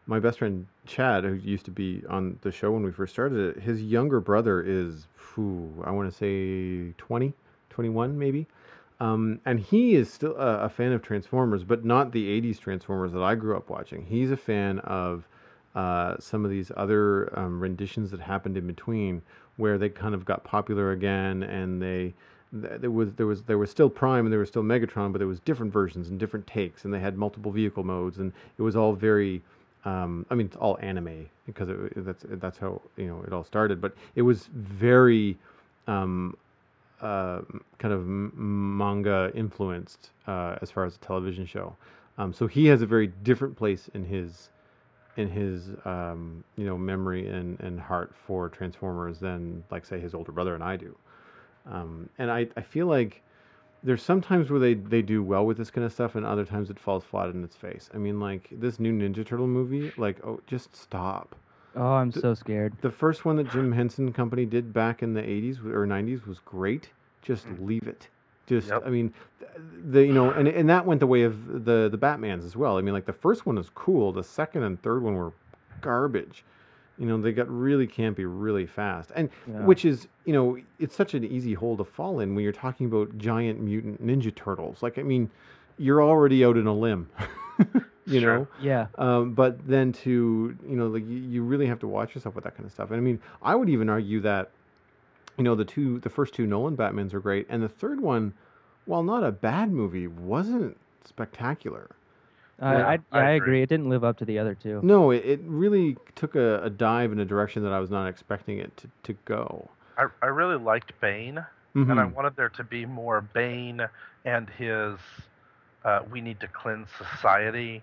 my best friend Chad, who used to be on the show when we first started it, his younger brother is, whew, I want to say twenty, twenty-one maybe. Um, and he is still a, a fan of Transformers, but not the eighties Transformers that I grew up watching. He's a fan of uh, some of these other um, renditions that happened in between, where they kind of got popular again, and they th- there was there was there was still Prime and there was still Megatron, but there was different versions and different takes, and they had multiple vehicle modes, and it was all very. Um, I mean, it's all anime because it, that's that's how you know it all started, but it was very. Um, uh, kind of m- manga influenced uh, as far as a television show. Um, so he has a very different place in his in his um, you know memory and, and heart for Transformers than like say his older brother and I do. Um, and I, I feel like there's some times where they, they do well with this kind of stuff and other times it falls flat in its face. I mean like this new Ninja Turtle movie, like oh just stop. Oh, I'm so scared. The first one that Jim Henson Company did back in the eighties or nineties was great. Just leave it. Just, Yep. I mean, the you know, and and that went the way of the the Batmans as well. I mean, like the first one was cool. The second and third one were garbage. You know, they got really campy really fast, and Yeah. which is you know, it's such an easy hole to fall in when you're talking about giant mutant ninja turtles. Like, I mean, you're already out in a limb. you Sure. know. Yeah. Um, but then to, you know, like you, you really have to watch yourself with that kind of stuff. And I mean, I would even argue that, you know, the two, the first two Nolan Batmans are great. And the third one, while not a bad movie, wasn't spectacular. Uh, Yeah, I, I I agree. agree. It didn't live up to the other two. No, it, it really took a, a dive in a direction that I was not expecting it to, to go. I, I really liked Bane, Mhm. and I wanted there to be more Bane and his uh, we need to cleanse society.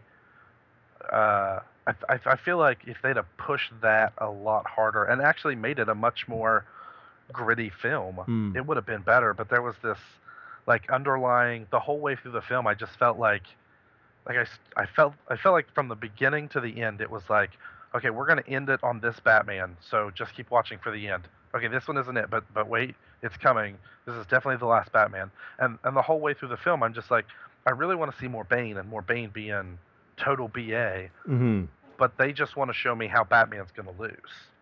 Uh, I, I, I feel like if they'd have pushed that a lot harder and actually made it a much more gritty film, Mm. it would have been better. But there was this like underlying the whole way through the film. I just felt like like I, s- I felt I felt like from the beginning to the end it was like, okay, we're gonna end it on this Batman, so just keep watching for the end. Okay, this one isn't it, but but wait, it's coming. This is definitely the last Batman. And and the whole way through the film, I'm just like, I really want to see more Bane and more Bane being total B A. Mhm. But they just want to show me how Batman's gonna lose.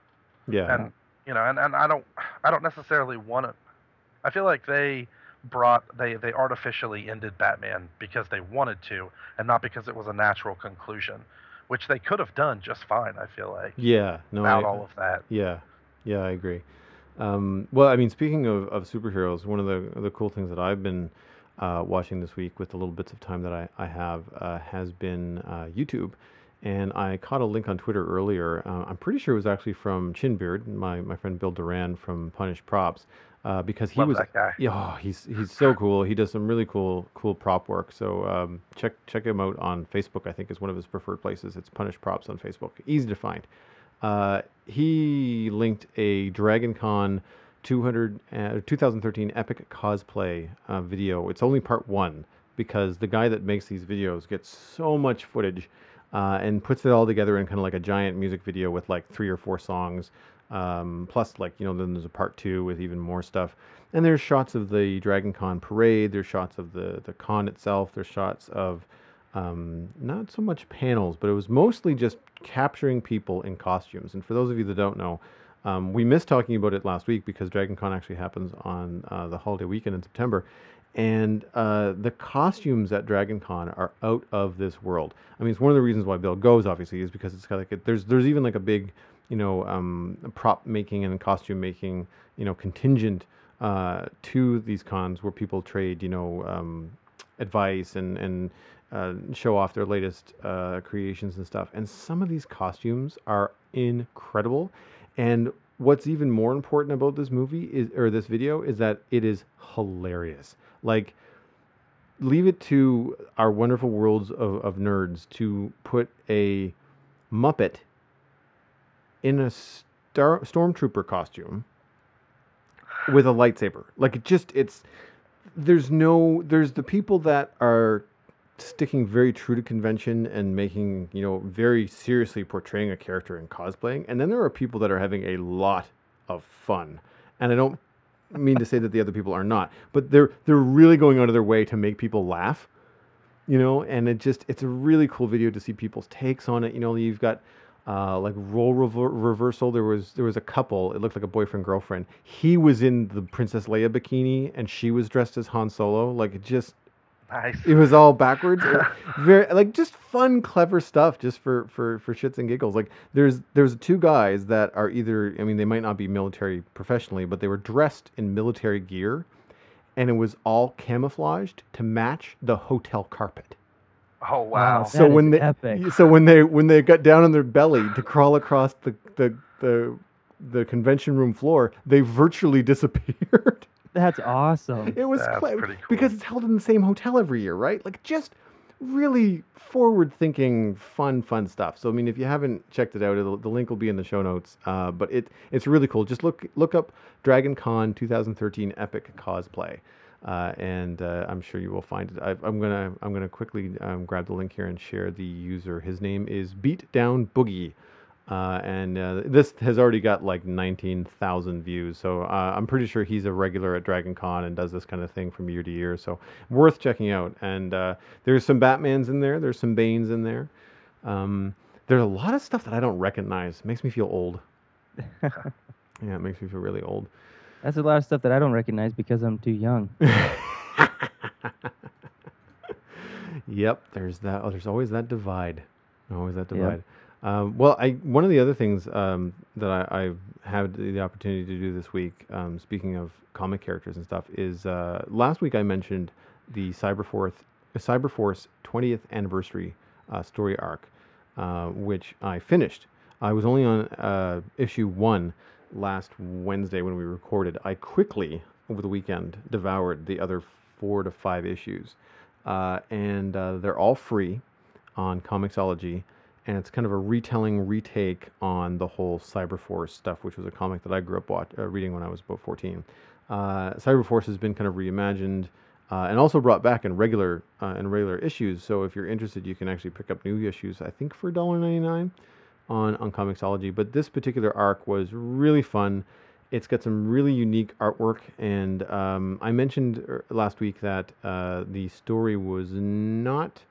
Yeah. And you know, and, and I don't I don't necessarily want to. I feel like they brought they they artificially ended Batman because they wanted to, and not because it was a natural conclusion, which they could have done just fine. I feel like Yeah. No. without I, all of that. Yeah, yeah, I agree. Um, well, I mean, speaking of, of superheroes, one of the the cool things that I've been uh, watching this week with the little bits of time that I, I have uh, has been uh, YouTube. And I caught a link on Twitter earlier. Uh, I'm pretty sure it was actually from Chinbeard, my, my friend Bill Duran from Punished Props, uh, because he Love was that guy. yeah, oh, he's he's so cool. He does some really cool cool prop work. So um, check check him out on Facebook. I think is one of his preferred places. It's Punished Props on Facebook. Easy to find. Uh, he linked a Dragon Con two hundred, uh, twenty thirteen Epic Cosplay uh, video. It's only part one because the guy that makes these videos gets so much footage uh, and puts it all together in kind of like a giant music video with like three or four songs. Um, plus, like, you know, then there's a part two with even more stuff. And there's shots of the Dragon Con parade. There's shots of the, the con itself. There's shots of um, not so much panels, but it was mostly just capturing people in costumes. And for those of you that don't know, um, we missed talking about it last week because Dragon Con actually happens on uh, the holiday weekend in September. And uh, the costumes at Dragon Con are out of this world. I mean, it's one of the reasons why Bill goes, obviously, is because it's got like a, there's there's even like a big, you know, um, prop making and costume making, you know, contingent uh, to these cons where people trade, you know, um, advice and and uh, show off their latest uh, creations and stuff. And some of these costumes are incredible. And what's even more important about this movie is, or this video, is that it is hilarious. Like, leave it to our wonderful worlds of, of nerds to put a Muppet in a star, stormtrooper costume with a lightsaber. Like, it just, it's, there's no, there's the people that are sticking very true to convention and making, you know, very seriously portraying a character and cosplaying. And then there are people that are having a lot of fun. And I don't mean to say that the other people are not, but they're they're really going out of their way to make people laugh. you know, and it just it's a really cool video to see people's takes on it. You know, you've got uh, like role rever- reversal. There was there was a couple. It looked like a boyfriend girlfriend. He was in the Princess Leia bikini, and she was dressed as Han Solo. Like it just Nice. it was all backwards. It- very like just fun, clever stuff, just for for for shits and giggles. Like there's there's two guys that are either I mean they might not be military professionally, but they were dressed in military gear, and it was all camouflaged to match the hotel carpet. Oh wow. Wow. So That is when they epic. so when they when they got down on their belly to crawl across the the the, the convention room floor, they virtually disappeared. That's awesome. It was That's cla- pretty cool. because it's held in the same hotel every year, right? Like just really forward-thinking, fun, fun stuff. So I mean, if you haven't checked it out, it'll, the link will be in the show notes. Uh, but it it's really cool. Just look look up Dragon Con twenty thirteen Epic Cosplay, uh, and uh, I'm sure you will find it. I, I'm gonna I'm gonna quickly um, grab the link here and share the user. His name is Beat Down Boogie. Uh, and uh, this has already got like nineteen thousand views, so uh, I'm pretty sure he's a regular at Dragon Con and does this kind of thing from year to year. So worth checking out. And uh, there's some Batmans in there. There's some Banes in there. Um, there's a lot of stuff that I don't recognize. It makes me feel old. Yeah, it makes me feel really old. That's a lot of stuff that I don't recognize because I'm too young. Yep, there's that. Oh, there's always that divide. Always that Yep. divide. Um, well, I one of the other things um, that I, I've had the opportunity to do this week, um, speaking of comic characters and stuff, is uh, last week I mentioned the Cyberforce Cyberforce twentieth anniversary uh, story arc, uh, which I finished. I was only on uh, issue one last Wednesday when we recorded. I quickly over the weekend devoured the other four to five issues, uh, and uh, they're all free on Comixology. And it's kind of a retelling, retake on the whole Cyberforce stuff, which was a comic that I grew up watch, uh, reading when I was about fourteen. Uh, Cyberforce has been kind of reimagined uh, and also brought back in regular uh, in regular issues. So if you're interested, you can actually pick up new issues, I think for one dollar ninety-nine on, on Comixology. But this particular arc was really fun. It's got some really unique artwork. And um, I mentioned er, last week that uh, the story was not...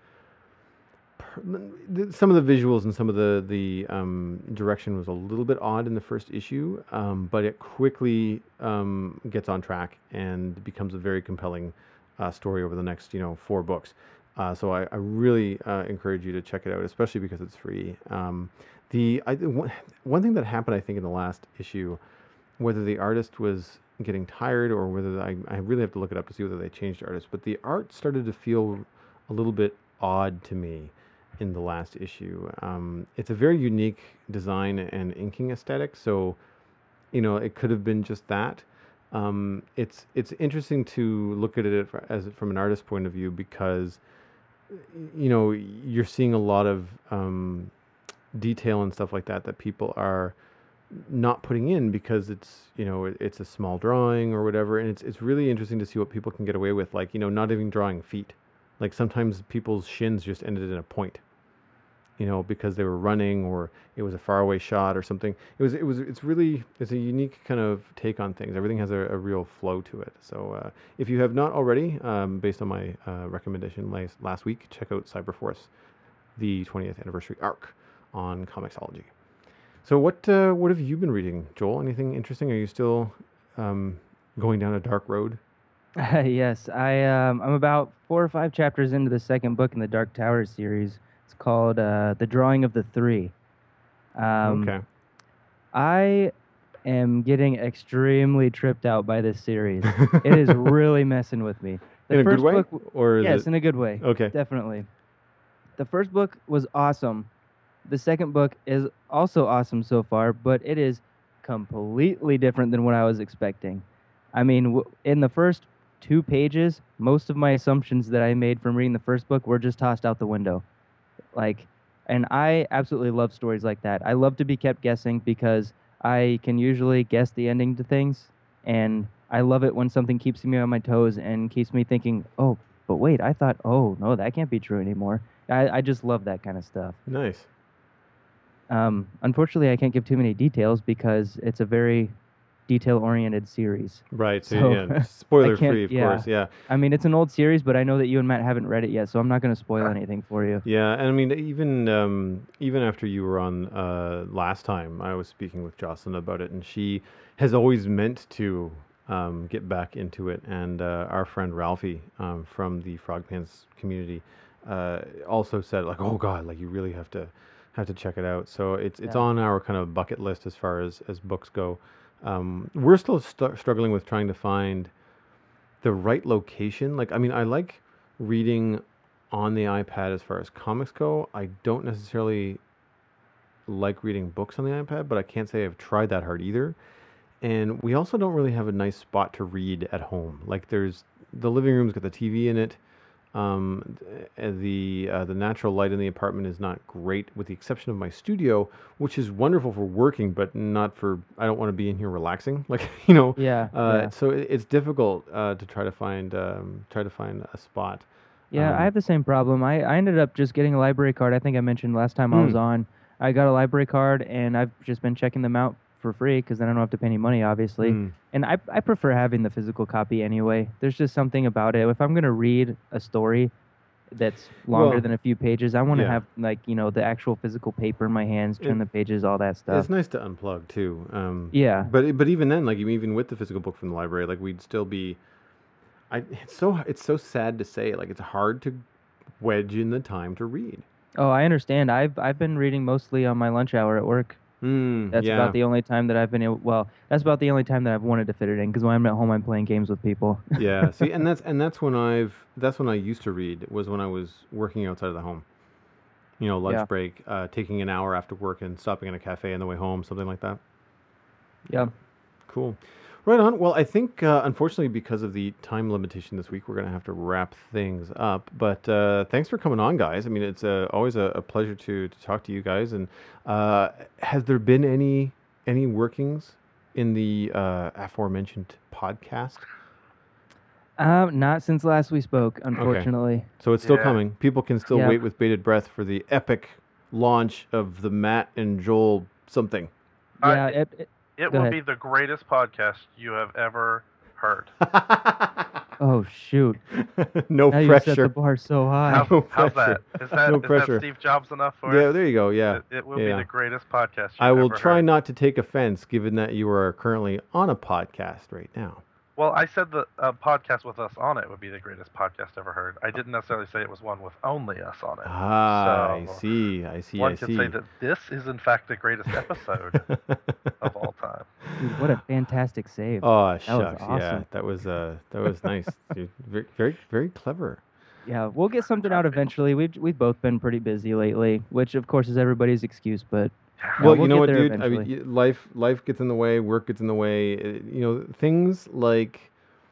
Some of the visuals and some of the the um, direction was a little bit odd in the first issue, um, but it quickly um, gets on track and becomes a very compelling uh, story over the next you know four books. Uh, so I, I really uh, encourage you to check it out, especially because it's free. Um, the I, one, one thing that happened, I think, in the last issue, whether the artist was getting tired or whether the, I I really have to look it up to see whether they changed artists, but the art started to feel a little bit odd to me in the last issue. Um, it's a very unique design and inking aesthetic, so you know it could have been just that. Um, it's it's interesting to look at it as from an artist's point of view because you know you're seeing a lot of um, detail and stuff like that that people are not putting in because it's you know it, it's a small drawing or whatever, and it's it's really interesting to see what people can get away with, like you know not even drawing feet. Like sometimes people's shins just ended in a point, you know, because they were running or it was a faraway shot or something. It was, it was, it's really, it's a unique kind of take on things. Everything has a, a real flow to it. So uh, if you have not already, um, based on my uh, recommendation last, last week, check out Cyberforce, the twentieth anniversary arc on Comixology. So what, uh, what have you been reading, Joel? Anything interesting? Are you still um, going down a dark road? Yes, I um, I'm about four or five chapters into the second book in the Dark Tower series. It's called uh, The Drawing of the Three. Um, Okay. I am getting extremely tripped out by this series. It is really messing with me. The In a good first way? book, w- Or is yes, it? in a good way. Okay. Definitely. The first book was awesome. The second book is also awesome so far, but it is completely different than what I was expecting. I mean, w- in the first two pages, most of my assumptions that I made from reading the first book were just tossed out the window. Like, and I absolutely love stories like that. I love to be kept guessing because I can usually guess the ending to things, and I love it when something keeps me on my toes and keeps me thinking, oh, but wait, I thought, oh, no, that can't be true anymore. I, I just love that kind of stuff. Nice. Um, unfortunately, I can't give too many details because it's a very detail-oriented series. Right. So, So, yeah, spoiler I can't- free, of yeah. course. Yeah. I mean, it's an old series, but I know that you and Matt haven't read it yet, so I'm not going to spoil anything for you. Yeah, and I mean, even um, even after you were on uh, last time, I was speaking with Jocelyn about it, and she has always meant to um, get back into it. And uh, our friend Ralphie um, from the Frogpants community uh, also said, like, "Oh God, like you really have to have to check it out." So it's it's Yeah. on our kind of bucket list as far as as books go. Um, we're still st- struggling with trying to find the right location. Like, I mean, I like reading on the iPad as far as comics go. I don't necessarily like reading books on the iPad, but I can't say I've tried that hard either. And we also don't really have a nice spot to read at home. Like, there's the living room's got the T V in it. Um, th- the uh, the natural light in the apartment is not great, with the exception of my studio, which is wonderful for working, but not for. I don't want to be in here relaxing, like you know. Yeah, Uh, yeah. So it, it's difficult uh, to try to find um, try to find a spot. Yeah, Um, I have the same problem. I, I ended up just getting a library card. I think I mentioned last time I was Hmm. on. I got a library card, and I've just been checking them out for free because then I don't have to pay any money, obviously. Hmm. And I, I prefer having the physical copy anyway. There's just something about it. If I'm going to read a story that's longer Well, than a few pages, I want to yeah. have, like, you know, the actual physical paper in my hands, turn It- the pages, all that stuff. It's nice to unplug too. Um, Yeah. But but even then, like even with the physical book from the library, like we'd still be. I it's so it's so sad to say. Like it's hard to wedge in the time to read. Oh, I understand. I've I've been reading mostly on my lunch hour at work. Mm, That's yeah. about the only time that I've been able. Well, that's about the only time that I've wanted to fit it in. Because when I'm at home, I'm playing games with people. Yeah. See, and that's and that's when I've that's when I used to read. Was when I was working outside of the home. You know, lunch Yeah. break, uh, taking an hour after work and stopping in a cafe on the way home, something like that. Yeah. Cool. Right on. Well, I think uh, unfortunately because of the time limitation this week, we're going to have to wrap things up. But uh, thanks for coming on, guys. I mean, it's uh, always a, a pleasure to, to talk to you guys. And uh, has there been any any workings in the uh, aforementioned podcast? Um, not since last we spoke, unfortunately. So it's still Yeah. coming. People can still Yeah. wait with bated breath for the epic launch of the Matt and Joel something. I- Yeah. It, it, It Go will ahead. be the greatest podcast you have ever heard. oh shoot! No Now you set the pressure. bar so high. How, No how's pressure. that? Is that, No is pressure. that Steve Jobs enough for Yeah, it? there you go. Yeah. It, it will Yeah. be the greatest podcast you've I will ever try heard. not to take offense, given that you are currently on a podcast right now. Well, I said the uh, podcast with us on it would be the greatest podcast ever heard. I didn't necessarily say it was one with only us on it. Ah, I So, see. I see. One I could see. say that this is, in fact, the greatest episode of all time. Dude, what a fantastic save. Oh was shucks, yeah, awesome. that was uh, that was nice. Dude, very, very, very clever. Yeah, we'll get something out eventually. We've we've both been pretty busy lately, which of course is everybody's excuse, but Yeah, Well, we'll you know get what, there dude? I mean, eventually. y- life life gets in the way, work gets in the way. uh, You know, things like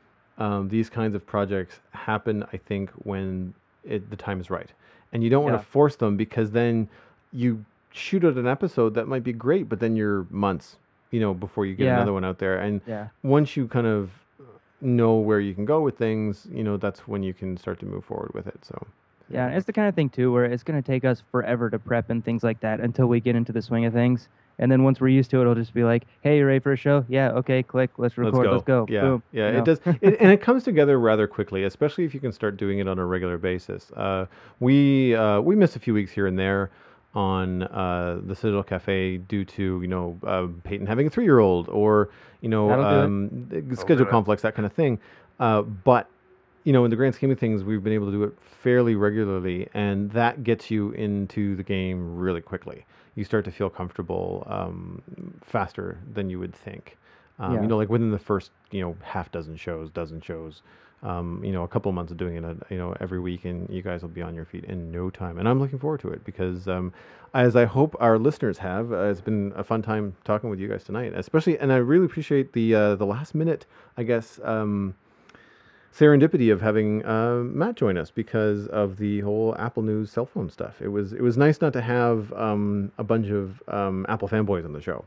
um, these kinds of projects happen. I think when it, the time is right, and you don't want Yeah. to force them because then you shoot out an episode that might be great, but then you're months, you know, before you get Yeah. another one out there. And yeah. once you kind of know where you can go with things, you know, that's when you can start to move forward with it. So. Yeah, and it's the kind of thing too where it's going to take us forever to prep and things like that until we get into the swing of things. And then once we're used to it, it'll just be like, "Hey, you ready for a show? Yeah, okay, click, let's record, let's go." Yeah, Boom. yeah. you know? It does, it, and it comes together rather quickly, especially if you can start doing it on a regular basis. Uh, we uh, we missed a few weeks here and there on uh, the Citadel Cafe due to you know uh, Peyton having a three-year-old or you know That'll do it. um, do schedule it. conflicts, that kind of thing. Uh, but you know, in the grand scheme of things, we've been able to do it fairly regularly, and that gets you into the game really quickly. You start to feel comfortable um, faster than you would think. Um, Yeah. You know, like within the first, you know, half dozen shows, dozen shows, um, you know, a couple of months of doing it, uh, you know, every week, and you guys will be on your feet in no time. And I'm looking forward to it because, um, as I hope our listeners have, uh, it's been a fun time talking with you guys tonight, especially, and I really appreciate the uh, the last minute, I guess. Um, serendipity of having uh, Matt join us because of the whole Apple News cell phone stuff. It was it was nice not to have um, a bunch of um, Apple fanboys on the show,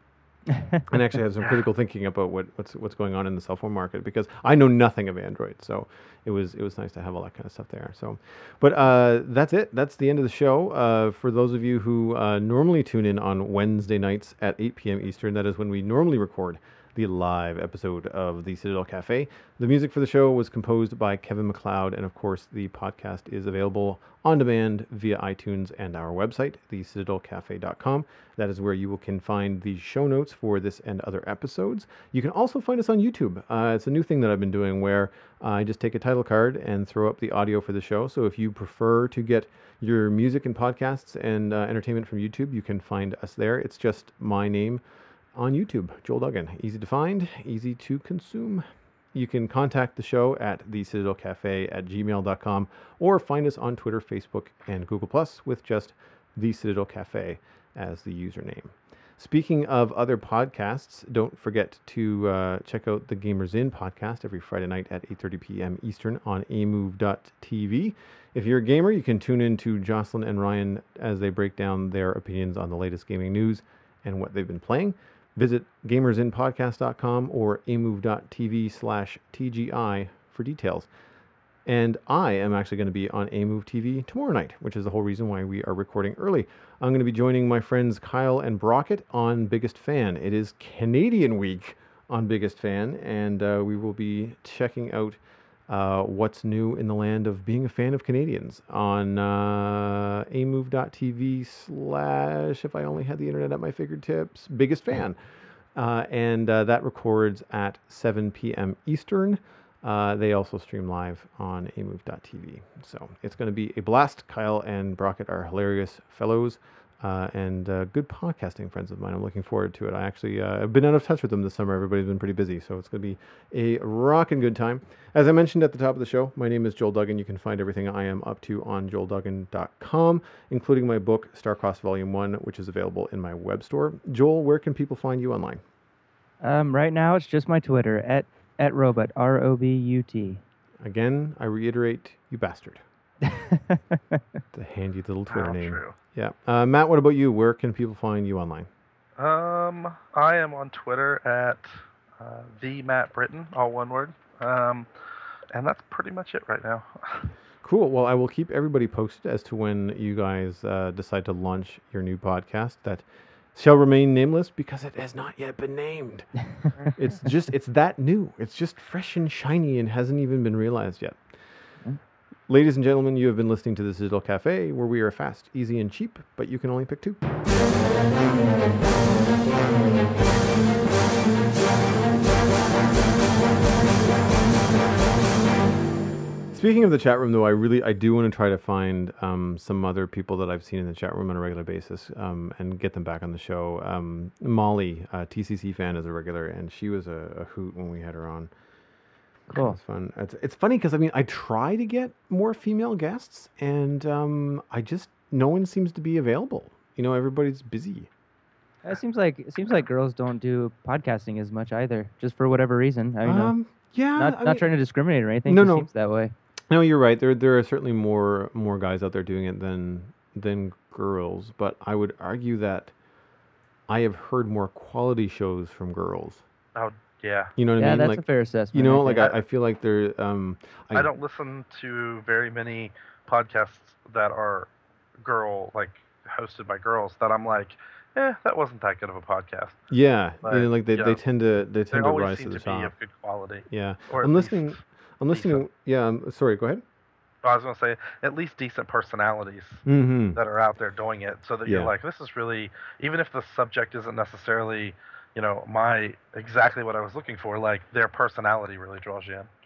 and actually have some critical thinking about what, what's what's going on in the cell phone market because I know nothing of Android, so it was it was nice to have all that kind of stuff there. So, but uh, that's it. That's the end of the show. Uh, for those of you who uh, normally tune in on Wednesday nights at eight p.m. Eastern, that is when we normally record the live episode of the Citadel Cafe. The music for the show was composed by Kevin MacLeod, and of course, the podcast is available on demand via iTunes and our website, the citadel cafe dot com. That is where you can find the show notes for this and other episodes. You can also find us on YouTube. Uh, it's a new thing that I've been doing where I just take a title card and throw up the audio for the show. So if you prefer to get your music and podcasts and uh, entertainment from YouTube, you can find us there. It's just my name on YouTube, Joel Duggan. Easy to find, easy to consume. You can contact the show at the citadel cafe at gmail dot com or find us on Twitter, Facebook, and Google Plus with just the Citadel Cafe as the username. Speaking of other podcasts, don't forget to uh, check out the Gamers In podcast every Friday night at eight thirty p.m. Eastern on a move dot t v. If you're a gamer, you can tune in to Jocelyn and Ryan as they break down their opinions on the latest gaming news and what they've been playing. Visit gamers in podcast dot com or a move dot t v slash T G I for details. And I am actually going to be on A Move T V tomorrow night, which is the whole reason why we are recording early. I'm going to be joining my friends Kyle and Brockett on Biggest Fan. It is Canadian Week on Biggest Fan, and uh, we will be checking out uh, what's new in the land of being a fan of Canadians on uh, a move dot t v slash, if I only had the internet at my fingertips, Biggest Fan. Uh, and uh, that records at seven p.m. Eastern. Uh, they also stream live on a move dot t v. So it's going to be a blast. Kyle and Brockett are hilarious fellows uh, and uh, good podcasting friends of mine. I'm looking forward to it. I actually uh, have been out of touch with them this summer. Everybody's been pretty busy, so it's going to be a rockin' good time. As I mentioned at the top of the show, my name is Joel Duggan. You can find everything I am up to on joel duggan dot com, including my book, Starcross Volume one, which is available in my web store. Joel, where can people find you online? Um, right now, it's just my Twitter, at At Robot, R O B U T. Again, I reiterate, you bastard. The handy little Twitter How name. true. Yeah. Uh, Matt, what about you? Where can people find you online? Um, I am on Twitter at uh, the Matt Britton, all one word. Um, and that's pretty much it right now. Cool. Well, I will keep everybody posted as to when you guys uh, decide to launch your new podcast that shall remain nameless because it has not yet been named. It's just, it's that new. It's just fresh and shiny and hasn't even been realized yet. Ladies and gentlemen, you have been listening to the Citadel Cafe, where we are fast, easy, and cheap, but you can only pick two. Speaking of the chat room, though, I really, I do want to try to find um, some other people that I've seen in the chat room on a regular basis um, and get them back on the show. Um, Molly, a T C C fan, is a regular, and she was a, a hoot when we had her on. Cool. It was fun. It's, it's funny because, I mean, I try to get more female guests, and um, I just, no one seems to be available. You know, everybody's busy. It seems like it seems like girls don't do podcasting as much either, just for whatever reason. I mean, no, Um, yeah. not I not mean, trying to discriminate or anything. No, it just no. seems that way. No, you're right. There, there are certainly more more guys out there doing it than than girls. But I would argue that I have heard more quality shows from girls. Oh, yeah. You know what Yeah, I mean? that's Like, a fair assessment. you know, I like think. I, I feel like there. Um, I don't listen to very many podcasts that are girl, like, hosted by girls that I'm like, eh, that wasn't that good of a podcast. Yeah, But, you know, like they, yeah. they tend to they They tend to always rise seem to to, the be top. of good quality. Yeah, Or at I'm least listening. I'm listening. decent. To, yeah, I'm sorry. Go ahead. I was going to say, at least decent personalities Mm-hmm. that are out there doing it, so that Yeah. you're like, this is really, even if the subject isn't necessarily, you know, my exactly what I was looking for, like their personality really draws you in.